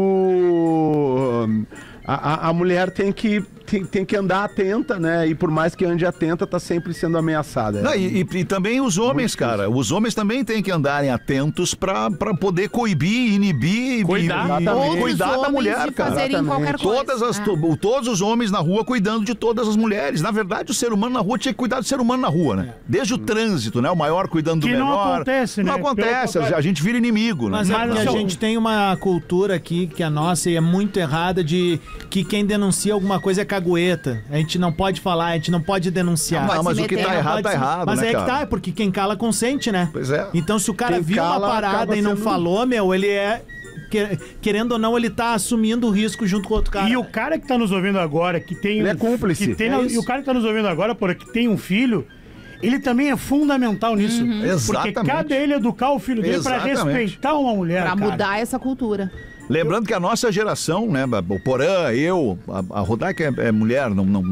S5: a mulher tem que andar atenta, né? E por mais que ande atenta, tá sempre sendo ameaçada.
S2: Não, e também os homens, cara. Os homens também têm que andarem atentos pra poder coibir, inibir
S4: Cuidar.
S2: e
S6: Outros
S2: cuidar da
S6: homens
S2: mulher,
S6: de
S2: cara.
S6: fazerem qualquer coisa.
S2: Todos os homens na rua cuidando de todas as mulheres. Na verdade, o ser humano na rua tinha que cuidar do ser humano na rua, né? Desde o trânsito, né? O maior cuidando do
S3: Que não
S2: menor.
S3: acontece, né?
S2: Não acontece,
S3: Pelo contrário.
S2: a gente vira inimigo, né?
S1: Mas é
S3: Mas
S1: porque a
S3: assim,
S1: gente tem uma cultura aqui que é nossa e é muito errada de que quem denuncia alguma coisa é cagueta. A gente não pode falar, a gente não pode denunciar.
S2: Não, mas o que tá errado, tá errado,
S1: mas
S2: né,
S1: é que
S2: cara?
S1: tá, porque quem cala consente, né?
S2: Pois é.
S1: Então se o cara
S5: Quem
S1: viu uma
S5: cala,
S1: parada
S5: acaba
S1: e não
S5: sendo-
S1: falou, ele é... Querendo ou não, ele tá assumindo o risco junto com o outro cara.
S3: E o cara que tá nos ouvindo agora, que tem
S5: Ele é cúmplice.
S3: que tem,
S1: É
S3: e
S1: isso.
S3: o cara que tá nos ouvindo agora, que tem um filho, ele também é fundamental nisso. Porque
S2: Exatamente.
S3: cabe a ele educar o filho dele pra
S2: Exatamente.
S3: respeitar uma mulher,
S6: Pra
S3: cara.
S6: mudar essa cultura.
S2: Lembrando que a nossa geração, né, o Porã, eu, a Rodaica é mulher,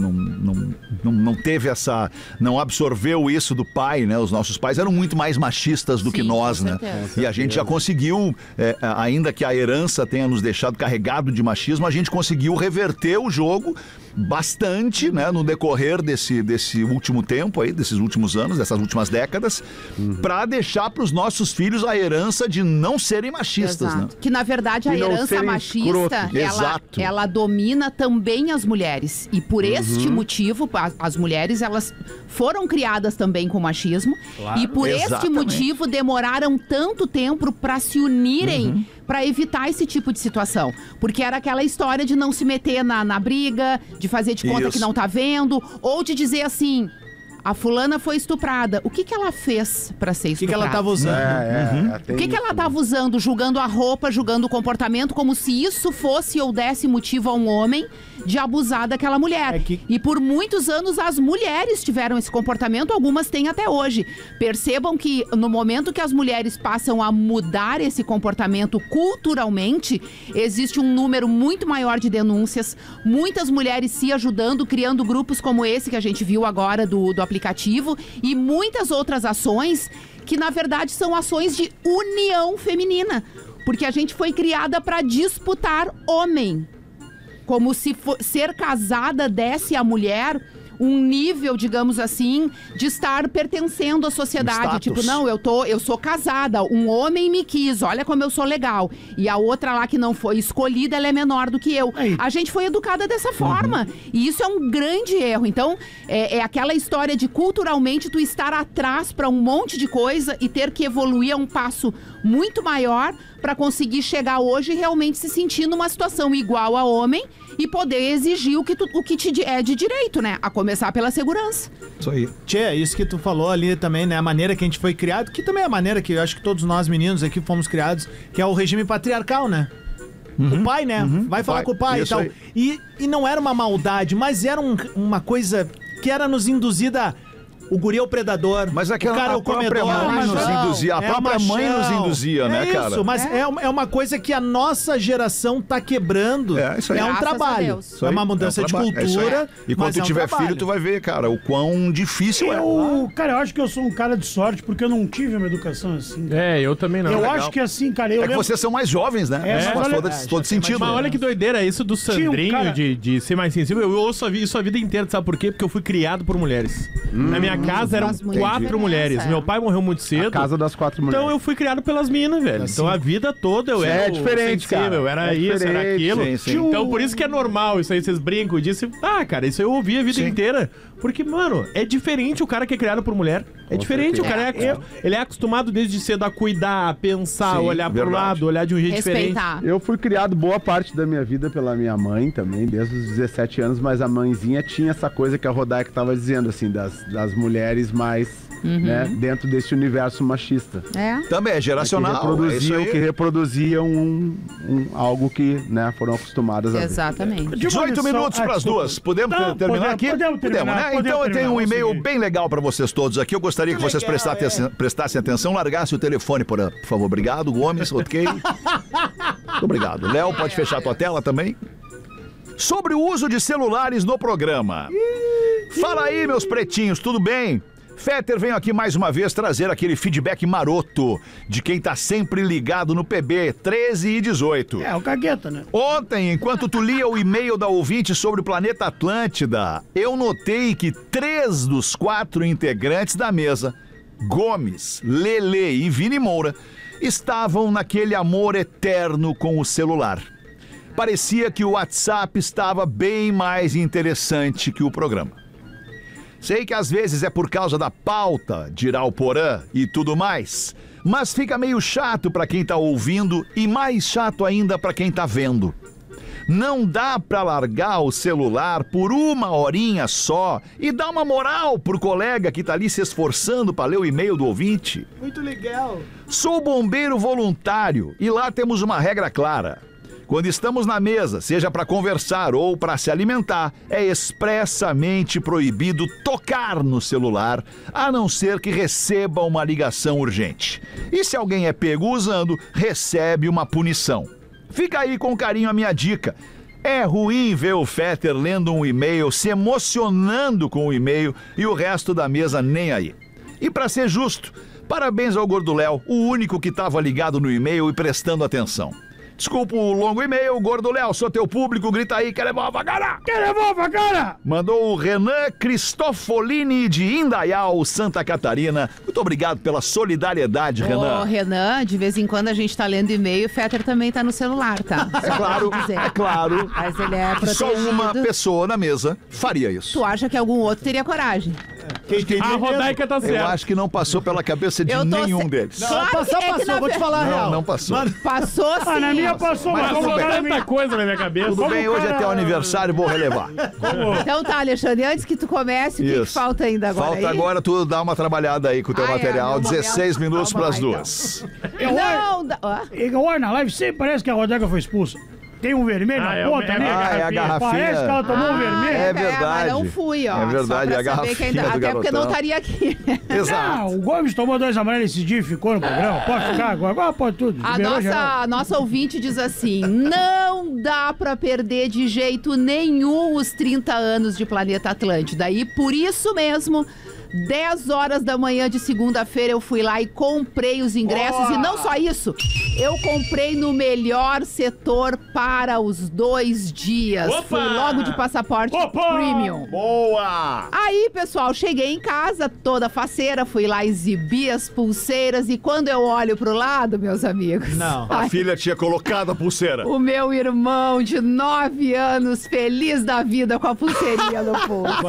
S2: não teve essa, não absorveu isso do pai, né? Os nossos pais eram muito mais machistas do que
S6: Sim,
S2: nós,
S6: com
S2: né?
S6: certeza.
S2: E a gente já conseguiu, ainda que a herança tenha nos deixado carregado de machismo, a gente conseguiu reverter o jogo bastante, né, no decorrer desse último tempo aí, desses últimos anos, dessas últimas décadas, pra deixar pros nossos filhos a herança de não serem machistas, né?
S6: Exato. Que na verdade a
S5: E não
S6: herança
S5: serem
S6: machista,
S5: escrotos.
S2: Exato.
S6: ela domina também as mulheres. E por este motivo, as mulheres elas foram criadas também com machismo. E por este
S2: Exatamente.
S6: motivo demoraram tanto tempo para se unirem para evitar esse tipo de situação. Porque era aquela história de não se meter na briga, de fazer de conta
S2: Isso.
S6: que não tá vendo, ou de dizer assim: a fulana foi estuprada. O que ela fez para ser
S1: O que
S6: estuprada?
S1: ela tava usando?
S6: O que ela estava usando? Julgando a roupa, julgando o comportamento, como se isso fosse ou desse motivo a um homem de abusar daquela mulher.
S1: É que-
S6: E por muitos anos as mulheres tiveram esse comportamento, algumas têm até hoje. Percebam que no momento que as mulheres passam a mudar esse comportamento culturalmente, existe um número muito maior de denúncias, muitas mulheres se ajudando, criando grupos como esse que a gente viu agora do aplicativo e muitas outras ações que na verdade são ações de união feminina, porque a gente foi criada para disputar homem, como se ser casada desse à mulher um nível, digamos assim, de estar pertencendo à sociedade.
S2: Status.
S6: Tipo, não, eu sou casada, um homem me quis, olha como eu sou legal. E a outra lá que não foi escolhida, ela é menor do que eu.
S3: Aí.
S6: A gente foi educada dessa forma. E isso é um grande erro. Então, é aquela história de culturalmente tu estar atrás para um monte de coisa e ter que evoluir a um passo muito maior para conseguir chegar hoje e realmente se sentir numa situação igual a homem e poder exigir o que te é de direito, né? A começar pela segurança.
S2: Isso aí.
S1: Tchê, isso que tu falou ali também, né? A maneira que a gente foi criado, que também é a maneira que eu acho que todos nós meninos aqui fomos criados, que é o regime patriarcal, né? O pai, né? Vai falar
S2: Pai,
S1: com o pai e
S2: isso
S1: tal.
S2: aí.
S1: E não era uma maldade, mas era uma coisa que era nos induzida. O guri é o predador.
S2: Mas
S1: o
S2: aquela
S1: cara é
S2: a
S1: o
S2: própria
S1: comedor.
S2: mãe nos
S6: machão.
S2: induzia, a
S1: É o
S2: própria mãe nos
S1: machão.
S2: induzia, né, cara?
S1: Isso, mas é uma coisa que a nossa geração tá quebrando.
S2: É, isso aí.
S1: É um
S6: Graças a
S1: trabalho.
S6: Deus.
S2: Isso
S1: É
S2: aí,
S1: uma mudança
S2: um
S1: de
S2: trabalho, é isso aí.
S1: cultura.
S2: E quando
S1: mas
S2: tu
S1: é um
S2: tiver
S1: trabalho.
S2: filho, tu vai ver, cara, o quão difícil é.
S3: Cara, eu acho que eu sou um cara de sorte porque eu não tive uma educação assim.
S4: É, eu também não.
S3: eu
S2: legal.
S3: acho que assim, cara, eu
S2: É que
S3: lembro...
S2: vocês são mais jovens, né?
S3: É, mas
S2: Faz
S3: olha-
S2: todo sentido.
S4: Mas
S2: né?
S4: olha que doideira isso do
S3: Tinha um
S4: Sandrinho,
S3: cara-
S4: de ser mais sensível. Eu ouço isso a vida inteira, sabe por quê? Porque eu fui criado por mulheres. Na minha casa eram
S6: Faz muita
S4: 4
S6: diferença,
S4: mulheres.
S6: é.
S4: Meu pai morreu muito cedo.
S5: A casa das 4 mulheres.
S4: Então eu fui criado pelas minas, velho. Então a vida toda eu era
S5: diferente,
S4: sensível,
S5: cara.
S4: era
S5: É
S4: isso, era
S5: diferente.
S4: aquilo.
S2: Sim, sim.
S4: Então por isso que é normal isso aí, vocês brincam e dizem, cara, isso eu ouvi a vida inteira. Porque, mano, é diferente o cara que é criado por mulher. É diferente, o cara ele é acostumado desde cedo a cuidar, a pensar,
S2: Sim,
S4: olhar pro
S2: verdade.
S4: lado, olhar de um jeito diferente.
S6: Respeitar.
S5: Eu fui criado boa parte da minha vida pela minha mãe também, desde os 17 anos, mas a mãezinha tinha essa coisa que a Rodaica tava dizendo, assim, das mulheres mais, né, dentro desse universo machista.
S6: É.
S2: Também é geracional.
S5: Que reproduziam algo que, né, foram acostumadas a ver.
S6: Exatamente.
S2: 18 minutos para as duas. Podemos
S3: Não,
S2: terminar
S3: podemos-
S2: aqui?
S3: podemos terminar,
S2: né?
S3: podemos
S2: Então eu tenho
S3: terminar,
S2: um
S3: vamos
S2: e-mail
S3: seguir.
S2: bem legal para vocês todos aqui. Eu gostaria que vocês prestassem atenção, largassem o telefone, por favor. Obrigado, Gomes. Ok. Muito obrigado. Léo, pode fechar a tua tela também. Sobre o uso de celulares no programa. Fala aí, meus pretinhos, tudo bem? Fetter, venho aqui mais uma vez trazer aquele feedback maroto de quem tá sempre ligado no PB 13 e 18.
S3: É, o cagueta, né?
S2: Ontem, enquanto tu lia o e-mail da ouvinte sobre o planeta Atlântida, eu notei que 3 dos 4 integrantes da mesa, Gomes, Lelê e Vini Moura, estavam naquele amor eterno com o celular. Parecia que o WhatsApp estava bem mais interessante que o programa. Sei que às vezes é por causa da pauta, dirá o Porã e tudo mais, mas fica meio chato pra quem tá ouvindo e mais chato ainda pra quem tá vendo. Não dá pra largar o celular por uma horinha só e dar uma moral pro colega que tá ali se esforçando pra ler o e-mail do ouvinte?
S1: Muito legal.
S2: Sou bombeiro voluntário e lá temos uma regra clara. Quando estamos na mesa, seja para conversar ou para se alimentar, é expressamente proibido tocar no celular, a não ser que receba uma ligação urgente. E se alguém é pego usando, recebe uma punição. Fica aí com carinho a minha dica. É ruim ver o Fetter lendo um e-mail, se emocionando com o e-mail e o resto da mesa nem aí. E para ser justo, parabéns ao Gordo Léo, o único que estava ligado no e-mail e prestando atenção. Desculpa o longo e-mail, Gordo Léo, sou teu público, grita aí, quer levar cara?
S3: Quer levar, cara?
S2: Mandou o Renan Cristofolini de Indaial, Santa Catarina. Muito obrigado pela solidariedade, Renan.
S6: Ô, Renan, de vez em quando a gente tá lendo e-mail, o Fetter também tá no celular, tá?
S2: É claro.
S6: Mas ele é
S2: Que
S6: protegido.
S2: só uma pessoa na mesa faria isso.
S6: Tu acha que algum outro teria coragem?
S4: A Rodaica tá
S2: Eu
S4: certa.
S2: acho que não passou pela cabeça de
S6: Eu tô
S2: nenhum
S6: se-
S2: deles.
S6: Claro
S1: Passar,
S6: que é que
S1: passou,
S6: na
S1: vou te falar a real.
S2: Não passou.
S6: Passou sim.
S3: Na minha passou, mas
S4: Passou
S3: como o cara
S4: tanta coisa na minha cabeça.
S2: Tudo bem, hoje é teu aniversário, vou relevar.
S6: Então tá, Alexandre, antes que tu comece, o que
S2: Isso.
S6: falta ainda agora?
S2: Falta
S6: aí?
S2: agora tu dar uma trabalhada aí com o teu
S6: Ai,
S2: material.
S6: meu
S2: 16
S6: momento.
S2: minutos
S6: Calma
S2: pras
S6: lá,
S2: duas.
S6: Não, ó.
S3: Igual na live, sempre parece que a Rodaica foi expulsa. Tem um vermelho
S4: Ah, é
S3: na
S4: o-
S3: ponta,
S4: é
S3: né?
S2: a garrafinha.
S3: Parece que ela tomou um
S6: Ah,
S3: vermelho.
S2: É verdade.
S6: Mas não fui, ó.
S2: É verdade,
S6: Só pra
S2: a
S6: saber
S2: garrafinha
S6: que ainda,
S2: do
S6: até porque não
S2: garotão.
S6: estaria aqui.
S2: Exato.
S3: O Gomes tomou 2 amarelos esse dia e ficou no programa. Pode ficar agora. Agora pode tudo.
S6: A
S3: Liberou geral.
S6: nossa ouvinte diz assim: não dá pra perder de jeito nenhum os 30 anos de Planeta Atlântida. E por isso mesmo, 10 horas da manhã de segunda-feira eu fui lá e comprei os ingressos. E não só isso, eu comprei no melhor setor para os 2 dias.
S4: Opa!
S6: Fui logo de passaporte
S3: Opa!
S6: premium.
S2: Boa!
S6: Aí, pessoal, cheguei em casa toda faceira, fui lá exibir as pulseiras e quando eu olho pro lado, meus amigos...
S1: Não.
S2: A filha tinha colocado a pulseira.
S6: O meu irmão de 9 anos, feliz da vida com a pulseirinha no pulso.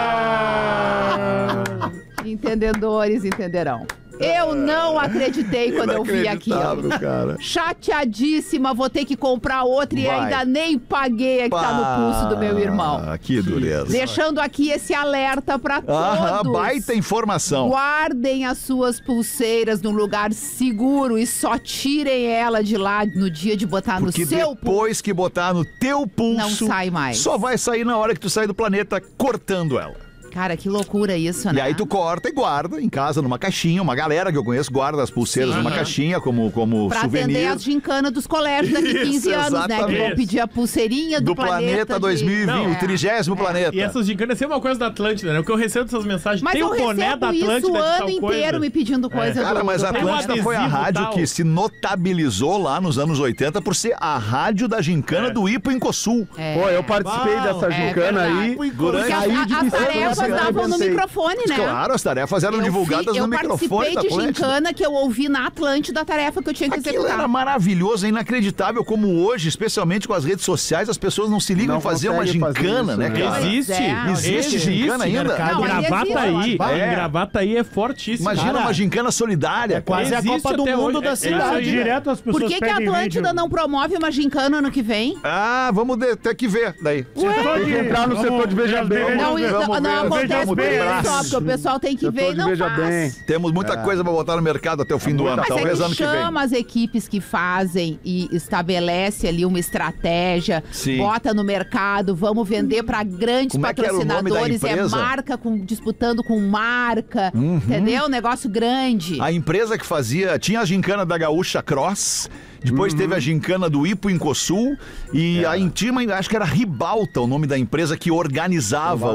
S6: Entendedores entenderão. Eu não acreditei quando eu vi aquilo.
S2: Inacreditável, cara.
S6: Chateadíssima, vou ter que comprar outra e
S2: Vai.
S6: ainda nem paguei a que tá no pulso do meu irmão.
S2: Ah, que dureza.
S6: Deixando aqui esse alerta pra
S2: Aham,
S6: todos.
S2: baita informação.
S6: Guardem as suas pulseiras num lugar seguro e só tirem ela de lá no dia de botar
S2: Porque
S6: no seu pulso.
S2: depois que botar no teu pulso,
S6: Não sai mais.
S2: só vai sair na hora que tu sair do planeta cortando ela.
S6: Cara, que loucura isso, né?
S2: E aí tu corta e guarda em casa, numa caixinha. Uma galera que eu conheço guarda as pulseiras numa caixinha como
S6: Pra atender
S2: souvenir.
S6: as gincanas dos colégios daqui
S2: Isso,
S6: 15 anos, né? Que vão
S2: exatamente.
S6: pedir a pulseirinha
S2: Do planeta
S6: de-
S2: 2020,
S4: Não,
S2: o 30º planeta.
S4: E essas gigantes é sempre uma coisa da Atlântida, né? O que eu recebo dessas mensagens,
S6: Mas
S4: tem
S6: eu
S4: o boné
S6: recebo
S4: da Atlântida
S6: isso o
S4: de
S6: ano
S4: tal
S6: inteiro
S4: coisa.
S6: me pedindo coisa
S2: Cara,
S6: do...
S2: mas a
S6: do
S4: Tem um
S2: Atlântida foi a
S4: adesivo
S2: rádio
S4: tal.
S2: que se notabilizou lá nos anos 80 por ser a rádio da gincana do Ipo Incosul.
S6: É.
S5: Pô, eu participei
S1: Uau,
S5: dessa
S6: é
S5: gincana aí.
S6: verdade.
S2: Durante
S6: Porque
S5: Aí de
S6: as
S5: missão,
S6: tarefas
S5: eu
S6: davam no
S5: arrebentei.
S6: microfone, né?
S2: Claro, as tarefas eram divulgadas no microfone
S6: Eu
S2: da
S6: participei de
S2: Atlântida.
S6: gincana que eu ouvi na Atlântida a tarefa que eu tinha que
S2: Aquilo
S6: executar.
S2: era maravilhoso, é inacreditável como hoje, especialmente com as redes sociais, as pessoas não se ligam
S5: Não
S2: em fazer uma
S5: conseguem fazer
S2: gincana,
S5: isso,
S2: né,
S5: né?
S2: cara?
S4: Existe.
S2: Existe gincana ainda?
S6: Não, ainda
S4: Gravataí.
S2: existe. É.
S4: Gravataí é fortíssimo.
S2: Imagina
S1: Cara,
S2: uma gincana solidária.
S1: É quase a
S4: Existe
S1: Copa do
S4: até
S1: Mundo
S4: hoje.
S1: da
S4: É
S1: cidade.
S3: Direto as pessoas
S6: Por que a
S3: pedem
S6: Atlântida
S3: vídeo.
S6: não promove uma gincana ano que vem?
S2: Ah, vamos ter que ver daí.
S3: Setor de-
S5: entrar no setor de Veja Bem.
S3: Vamos
S6: Não,
S3: ver,
S6: isso
S2: vamos
S6: não
S2: ver,
S6: acontece
S2: vamos
S6: por
S2: ver.
S6: isso, só, porque o pessoal tem que
S5: Setor
S6: ver e
S5: de
S6: não
S5: Veja
S6: faz.
S5: Bem.
S2: Temos muita coisa pra botar no mercado até o fim do ano,
S6: Mas
S2: talvez
S6: é
S2: ano
S6: que
S2: que vem.
S6: chama as equipes que fazem e estabelece ali uma estratégia,
S2: Sim.
S6: bota no mercado, vamos vender para grandes
S2: Como é que era o nome da
S6: patrocinadores, é
S2: empresa?
S6: marca disputando com marca, entendeu? Negócio grande.
S2: A empresa que fazia, tinha a gincana da Gaúcha Cross, depois teve a gincana do Ipo Incosul e a Intima, acho que era Ribalta, o nome da empresa que organizava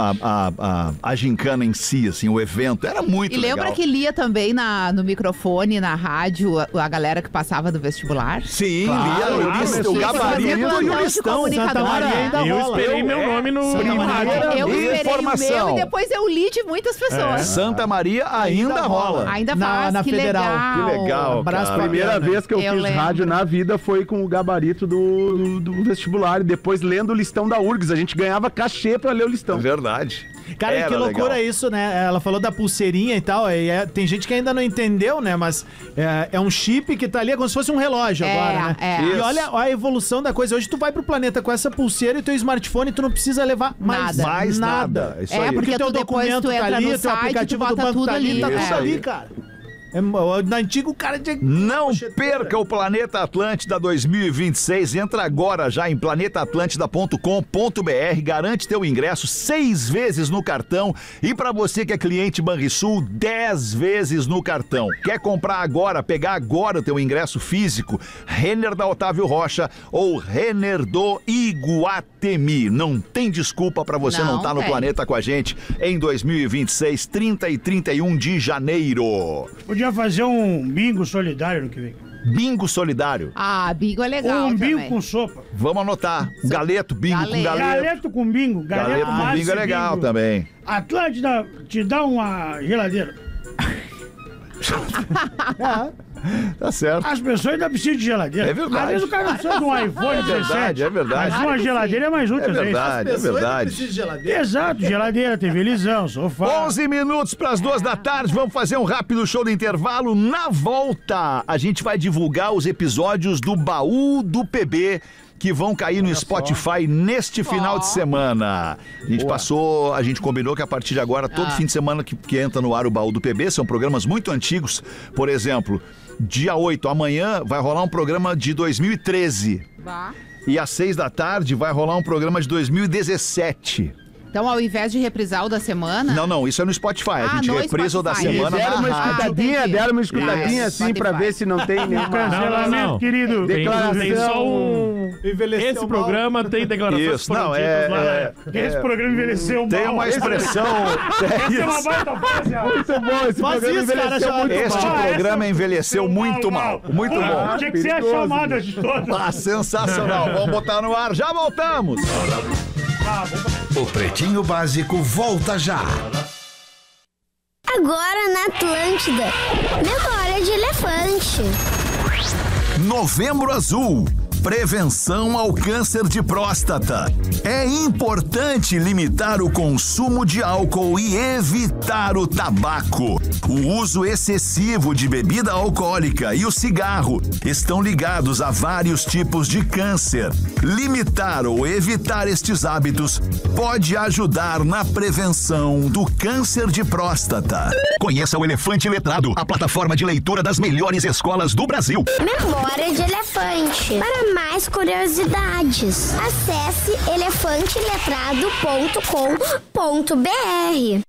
S2: a gincana em si, assim, o evento. Era muito
S6: E lembra
S2: legal.
S6: que lia também no microfone, na rádio, a galera que passava do vestibular?
S2: Sim,
S5: Claro,
S2: lia o
S6: Fazia
S2: gabarito e o
S6: plantão de
S2: listão.
S6: comunicadora.
S1: Santa Maria ainda
S4: Eu
S1: rola.
S4: esperei meu nome no rádio.
S6: Eu esperei
S2: Informação.
S6: o meu e depois eu li de muitas pessoas.
S2: Santa Maria ainda rola.
S6: Ainda
S1: Na
S6: faz, que
S1: Federal.
S6: legal.
S2: Que legal,
S1: Abraço
S2: cara.
S1: pra
S5: Primeira
S1: Mariana.
S5: vez que eu
S6: Eu
S5: fiz
S6: lembro.
S5: rádio na vida foi com o gabarito do vestibular e depois lendo o listão da URGS. A gente ganhava cachê pra ler o listão.
S2: Verdade.
S1: Cara,
S2: Era
S1: que loucura
S2: legal.
S1: isso, né? Ela falou da pulseirinha e tal. Tem gente que ainda não entendeu, né? Mas é um chip que tá ali, é como se fosse um relógio agora, né? E
S2: Isso.
S1: olha a evolução da coisa. Hoje tu vai pro planeta com essa pulseira e teu smartphone, tu não precisa levar mais
S6: Nada.
S2: Mais nada. Isso aí.
S6: porque
S1: teu
S6: tu depois
S1: documento
S6: tu entra
S1: tá ali,
S6: no
S1: teu
S6: site,
S1: aplicativo
S6: tu
S1: do
S6: bota
S1: banco
S6: tudo
S1: tá ali,
S6: ali.
S1: tá
S6: É.
S1: tudo ali, cara. Na antiga o cara tinha...
S2: Não perca o Planeta Atlântida 2026. Entra agora já em planetaatlântida.com.br. Garante teu ingresso 6 vezes no cartão. E para você que é cliente Banrisul, 10 vezes no cartão. Quer comprar agora, pegar agora o teu ingresso físico? Renner da Otávio Rocha ou Renner do Iguatemi. Não tem desculpa para você não estar no
S6: tem.
S2: planeta com a gente em 2026, 30 e 31 de janeiro.
S3: Podia fazer um bingo solidário no que vem.
S2: Bingo solidário.
S6: Ah, bingo é legal.
S3: Ou um bingo
S6: também.
S3: com sopa.
S2: Vamos anotar. Galeto, bingo com
S6: Galeto.
S2: galeto.
S3: Galeto com bingo.
S2: Galeto com
S3: massa
S2: bingo é
S3: e
S2: legal
S3: bingo.
S2: também.
S3: Atlântida te dá uma geladeira.
S2: Tá certo.
S3: As pessoas ainda precisam de geladeira.
S2: É verdade.
S3: Às vezes o cara não precisa de um iPhone 17.
S2: É verdade.
S3: Mas uma geladeira é mais útil.
S2: É
S3: às vezes.
S2: verdade, é verdade.
S1: de geladeira.
S3: Exato, geladeira, televisão, sofá.
S2: 11 minutos para as 2 da tarde, vamos fazer um rápido show de intervalo. Na volta, a gente vai divulgar os episódios do Baú do PB que vão cair no Spotify neste final de semana. A gente combinou que a partir de agora, todo fim de semana que entra no ar o Baú do PB, são programas muito antigos. Por exemplo, dia 8, amanhã, vai rolar um programa de 2013.
S6: Bah.
S2: E às 6 da tarde vai rolar um programa de 2017.
S6: Então, ao invés de reprisar o da semana...
S2: Não, isso é no Spotify. A gente
S6: no
S2: reprisa o da
S6: Spotify.
S2: semana
S5: Deram uma
S2: na rádio.
S5: escutadinha,
S6: entendi.
S5: deram uma escutadinha
S6: Isso,
S5: assim pra
S6: Spotify.
S5: ver se não tem nenhuma...
S3: Cancelamento,
S4: Não.
S3: querido.
S4: Tem
S5: Declaração.
S4: só um...
S1: Envelheceu
S4: Esse
S1: mal.
S4: programa tem declarações
S2: Isso, não,
S4: foram ditas lá, né?
S3: Esse programa envelheceu mal.
S2: Tem uma expressão.
S3: Essa é uma baita frase, ó.
S5: Muito bom, esse
S1: Faz
S5: programa
S1: isso, cara,
S5: envelheceu
S1: já-
S5: muito
S2: Este
S5: mal.
S2: programa envelheceu muito mal. Muito bom.
S3: Tinha que ser a
S5: perigoso,
S3: chamada de todas.
S2: Ah, sensacional. Vamos botar no ar. Já voltamos.
S8: O Pretinho Básico volta já.
S9: Agora na Atlântida. Memória de elefante.
S8: Novembro Azul. Prevenção ao câncer de próstata. É importante limitar o consumo de álcool e evitar o tabaco. O uso excessivo de bebida alcoólica e o cigarro estão ligados a vários tipos de câncer. Limitar ou evitar estes hábitos pode ajudar na prevenção do câncer de próstata. Conheça o Elefante Letrado, a plataforma de leitura das melhores escolas do Brasil.
S9: Memória de elefante. Para mais curiosidades, acesse elefanteletrado.com.br.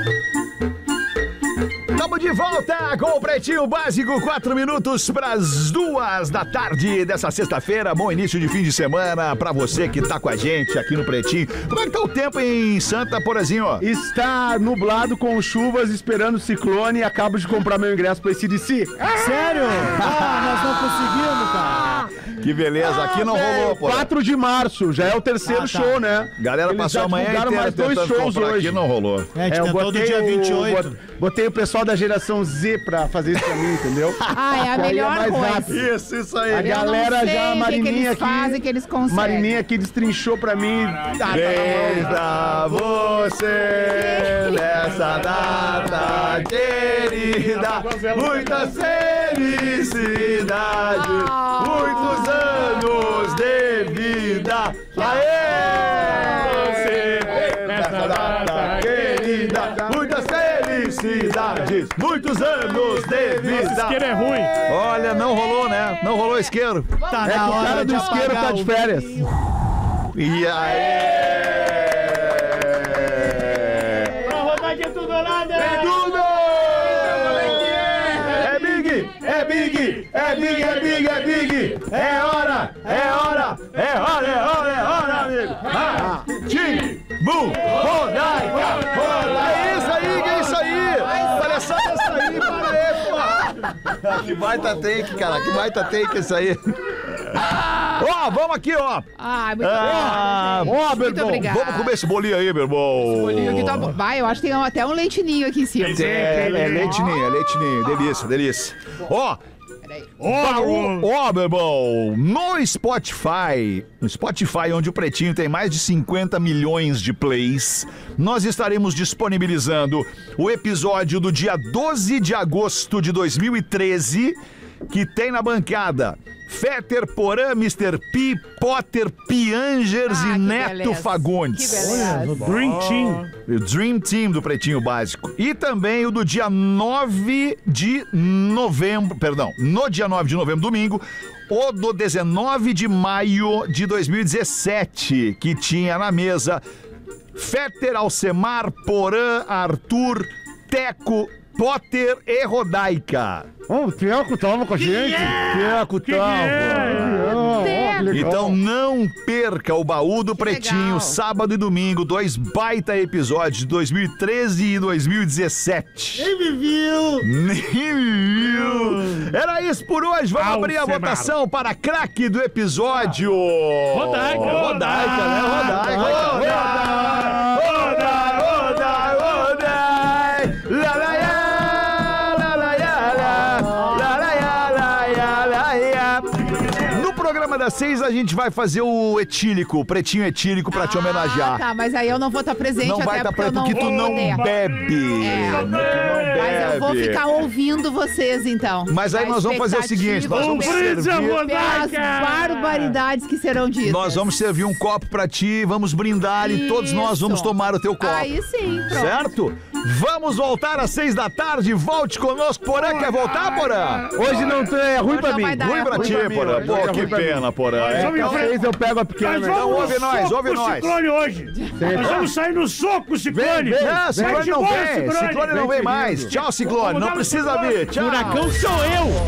S2: Estamos de volta com o Pretinho Básico, 4 minutos para as 2 da tarde dessa sexta-feira. Bom início de fim de semana para você que tá com a gente aqui no Pretinho. Como é que tá o tempo em Santa Porazinho?
S5: Está nublado com chuvas, esperando o ciclone e acabo de comprar meu ingresso pra esse DC.
S1: Sério? Nós não conseguimos, cara.
S2: Que beleza, aqui não rolou, pô.
S5: 4 de março, já é o terceiro show, né?
S2: Galera
S5: Eles
S2: passou
S5: já
S2: a manhã
S5: divulgaram
S2: inteira
S5: mais 2
S2: tentando
S5: shows
S2: comprar
S5: hoje.
S2: aqui, não rolou.
S1: A gente tentou do dia 28.
S5: Botei o pessoal da geração Z pra fazer isso pra mim, entendeu?
S6: Ah, é a
S5: Que aí
S6: melhor
S5: mais
S6: coisa.
S5: rápido.
S2: Isso aí.
S5: A galera
S6: sei
S5: já, a
S6: o que
S5: Marininha
S6: eles
S5: aqui.
S6: fazem, que eles conseguem.
S5: Marininha aqui destrinchou pra mim.
S2: Beija você nessa data querida, muita felicidade, muitos anos de vida. Aê! Você nessa data querida, muitas felicidades, muitos anos de vida.
S4: Isqueiro é ruim.
S2: Olha, não rolou, né? Não rolou isqueiro.
S1: Tá
S5: É que
S1: na
S5: o
S1: hora
S5: cara
S1: de
S5: do isqueiro
S1: apagar
S5: tá de
S1: o
S5: férias.
S2: E aí?
S3: Pra rodar de tudo lá, né?
S2: É tudo! É big, é big, é big, é big, é big! É hora, é hora, é hora, é hora, é hora, amigo! Tim, bum, rodaica, roda! É isso aí, que é isso aí! Palhaçada é isso aí, para aí, pô! Que baita take, cara, que baita take isso aí! Ó, vamos aqui, ó!
S6: Ah, muito
S2: Ah,
S6: bom.
S2: ó, meu
S6: Muito
S2: irmão,
S6: obrigada.
S2: vamos comer esse bolinho aí, meu irmão!
S6: Bolinho aqui tá bom. Vai, eu acho que tem até um leitinho aqui em cima.
S2: É leite ninho, delícia, delícia. Ó, Ó, meu irmão, no Spotify, onde o Pretinho tem mais de 50 milhões de plays, nós estaremos disponibilizando o episódio do dia 12 de agosto de 2013, que tem na bancada Fetter, Porã, Mr. P, Potter, Piangers e Neto
S6: beleza.
S2: Fagundes.
S6: Que beleza.
S3: O Dream Team.
S2: O Dream Team do Pretinho Básico. E também o do dia 9 de novembro, no dia 9 de novembro, domingo, o do 19 de maio de 2017, que tinha na mesa Fetter, Alcemar, Porã, Arthur, Teco, Potter e Rodaica.
S5: O Teco tava com a gente. Teco tava.
S2: Então não perca o Baú do Pretinho,
S6: legal.
S2: sábado e domingo, 2 baita episódios de 2013 e 2017.
S1: Nem me viu.
S2: Era isso por hoje, vamos abrir a
S3: Alcemar.
S2: votação para craque do episódio.
S4: Rodaica.
S2: Rodaica, né? No programa das 6 a gente vai fazer o etílico, o Pretinho Etílico pra te homenagear.
S6: Tá, mas aí eu não vou estar presente,
S2: Não vai
S6: até
S2: estar
S6: porque eu não
S2: porque tu
S6: vou
S2: não
S6: poder.
S2: bebe.
S6: Mas eu vou ficar ouvindo vocês, então.
S2: Mas aí
S6: A
S2: nós vamos fazer o seguinte, nós vamos
S6: expectativa
S2: servir...
S6: pelas barbaridades que serão ditas.
S2: Nós vamos servir um copo pra ti, vamos brindar e todos nós vamos
S6: Isso.
S2: tomar o teu copo.
S6: Aí sim, pronto.
S2: Certo? Vamos voltar às 6 da tarde. Volte conosco, Porã. Quer voltar, Porã?
S5: Hoje não tem, é ruim
S6: Hoje
S5: pra
S6: não
S5: mim.
S6: vai dar,
S2: Ruim pra
S6: ruim
S2: ti,
S5: pra mim,
S2: Porã.
S5: hoje
S2: Pô,
S5: é
S2: que
S5: ruim pra mim.
S2: pena, Porã.
S3: Vamos
S5: Às 6 eu pego a pequena.
S3: Nós
S5: né?
S3: vamos
S2: ouve
S3: no
S2: nós,
S3: soco
S2: ouve
S3: com o
S2: nós.
S3: Ciclone hoje. Nós vamos sair no soco, Ciclone.
S5: Vem,
S2: Não, Ciclone não
S3: Vai-te
S2: vem.
S3: embora,
S2: Ciclone não vem
S5: Vem
S2: mais.
S5: seguindo.
S2: Tchau, Ciclone. Não
S3: Vamos dar no
S2: precisa
S3: Ciclone.
S2: vir. Tchau.
S4: Furacão sou eu.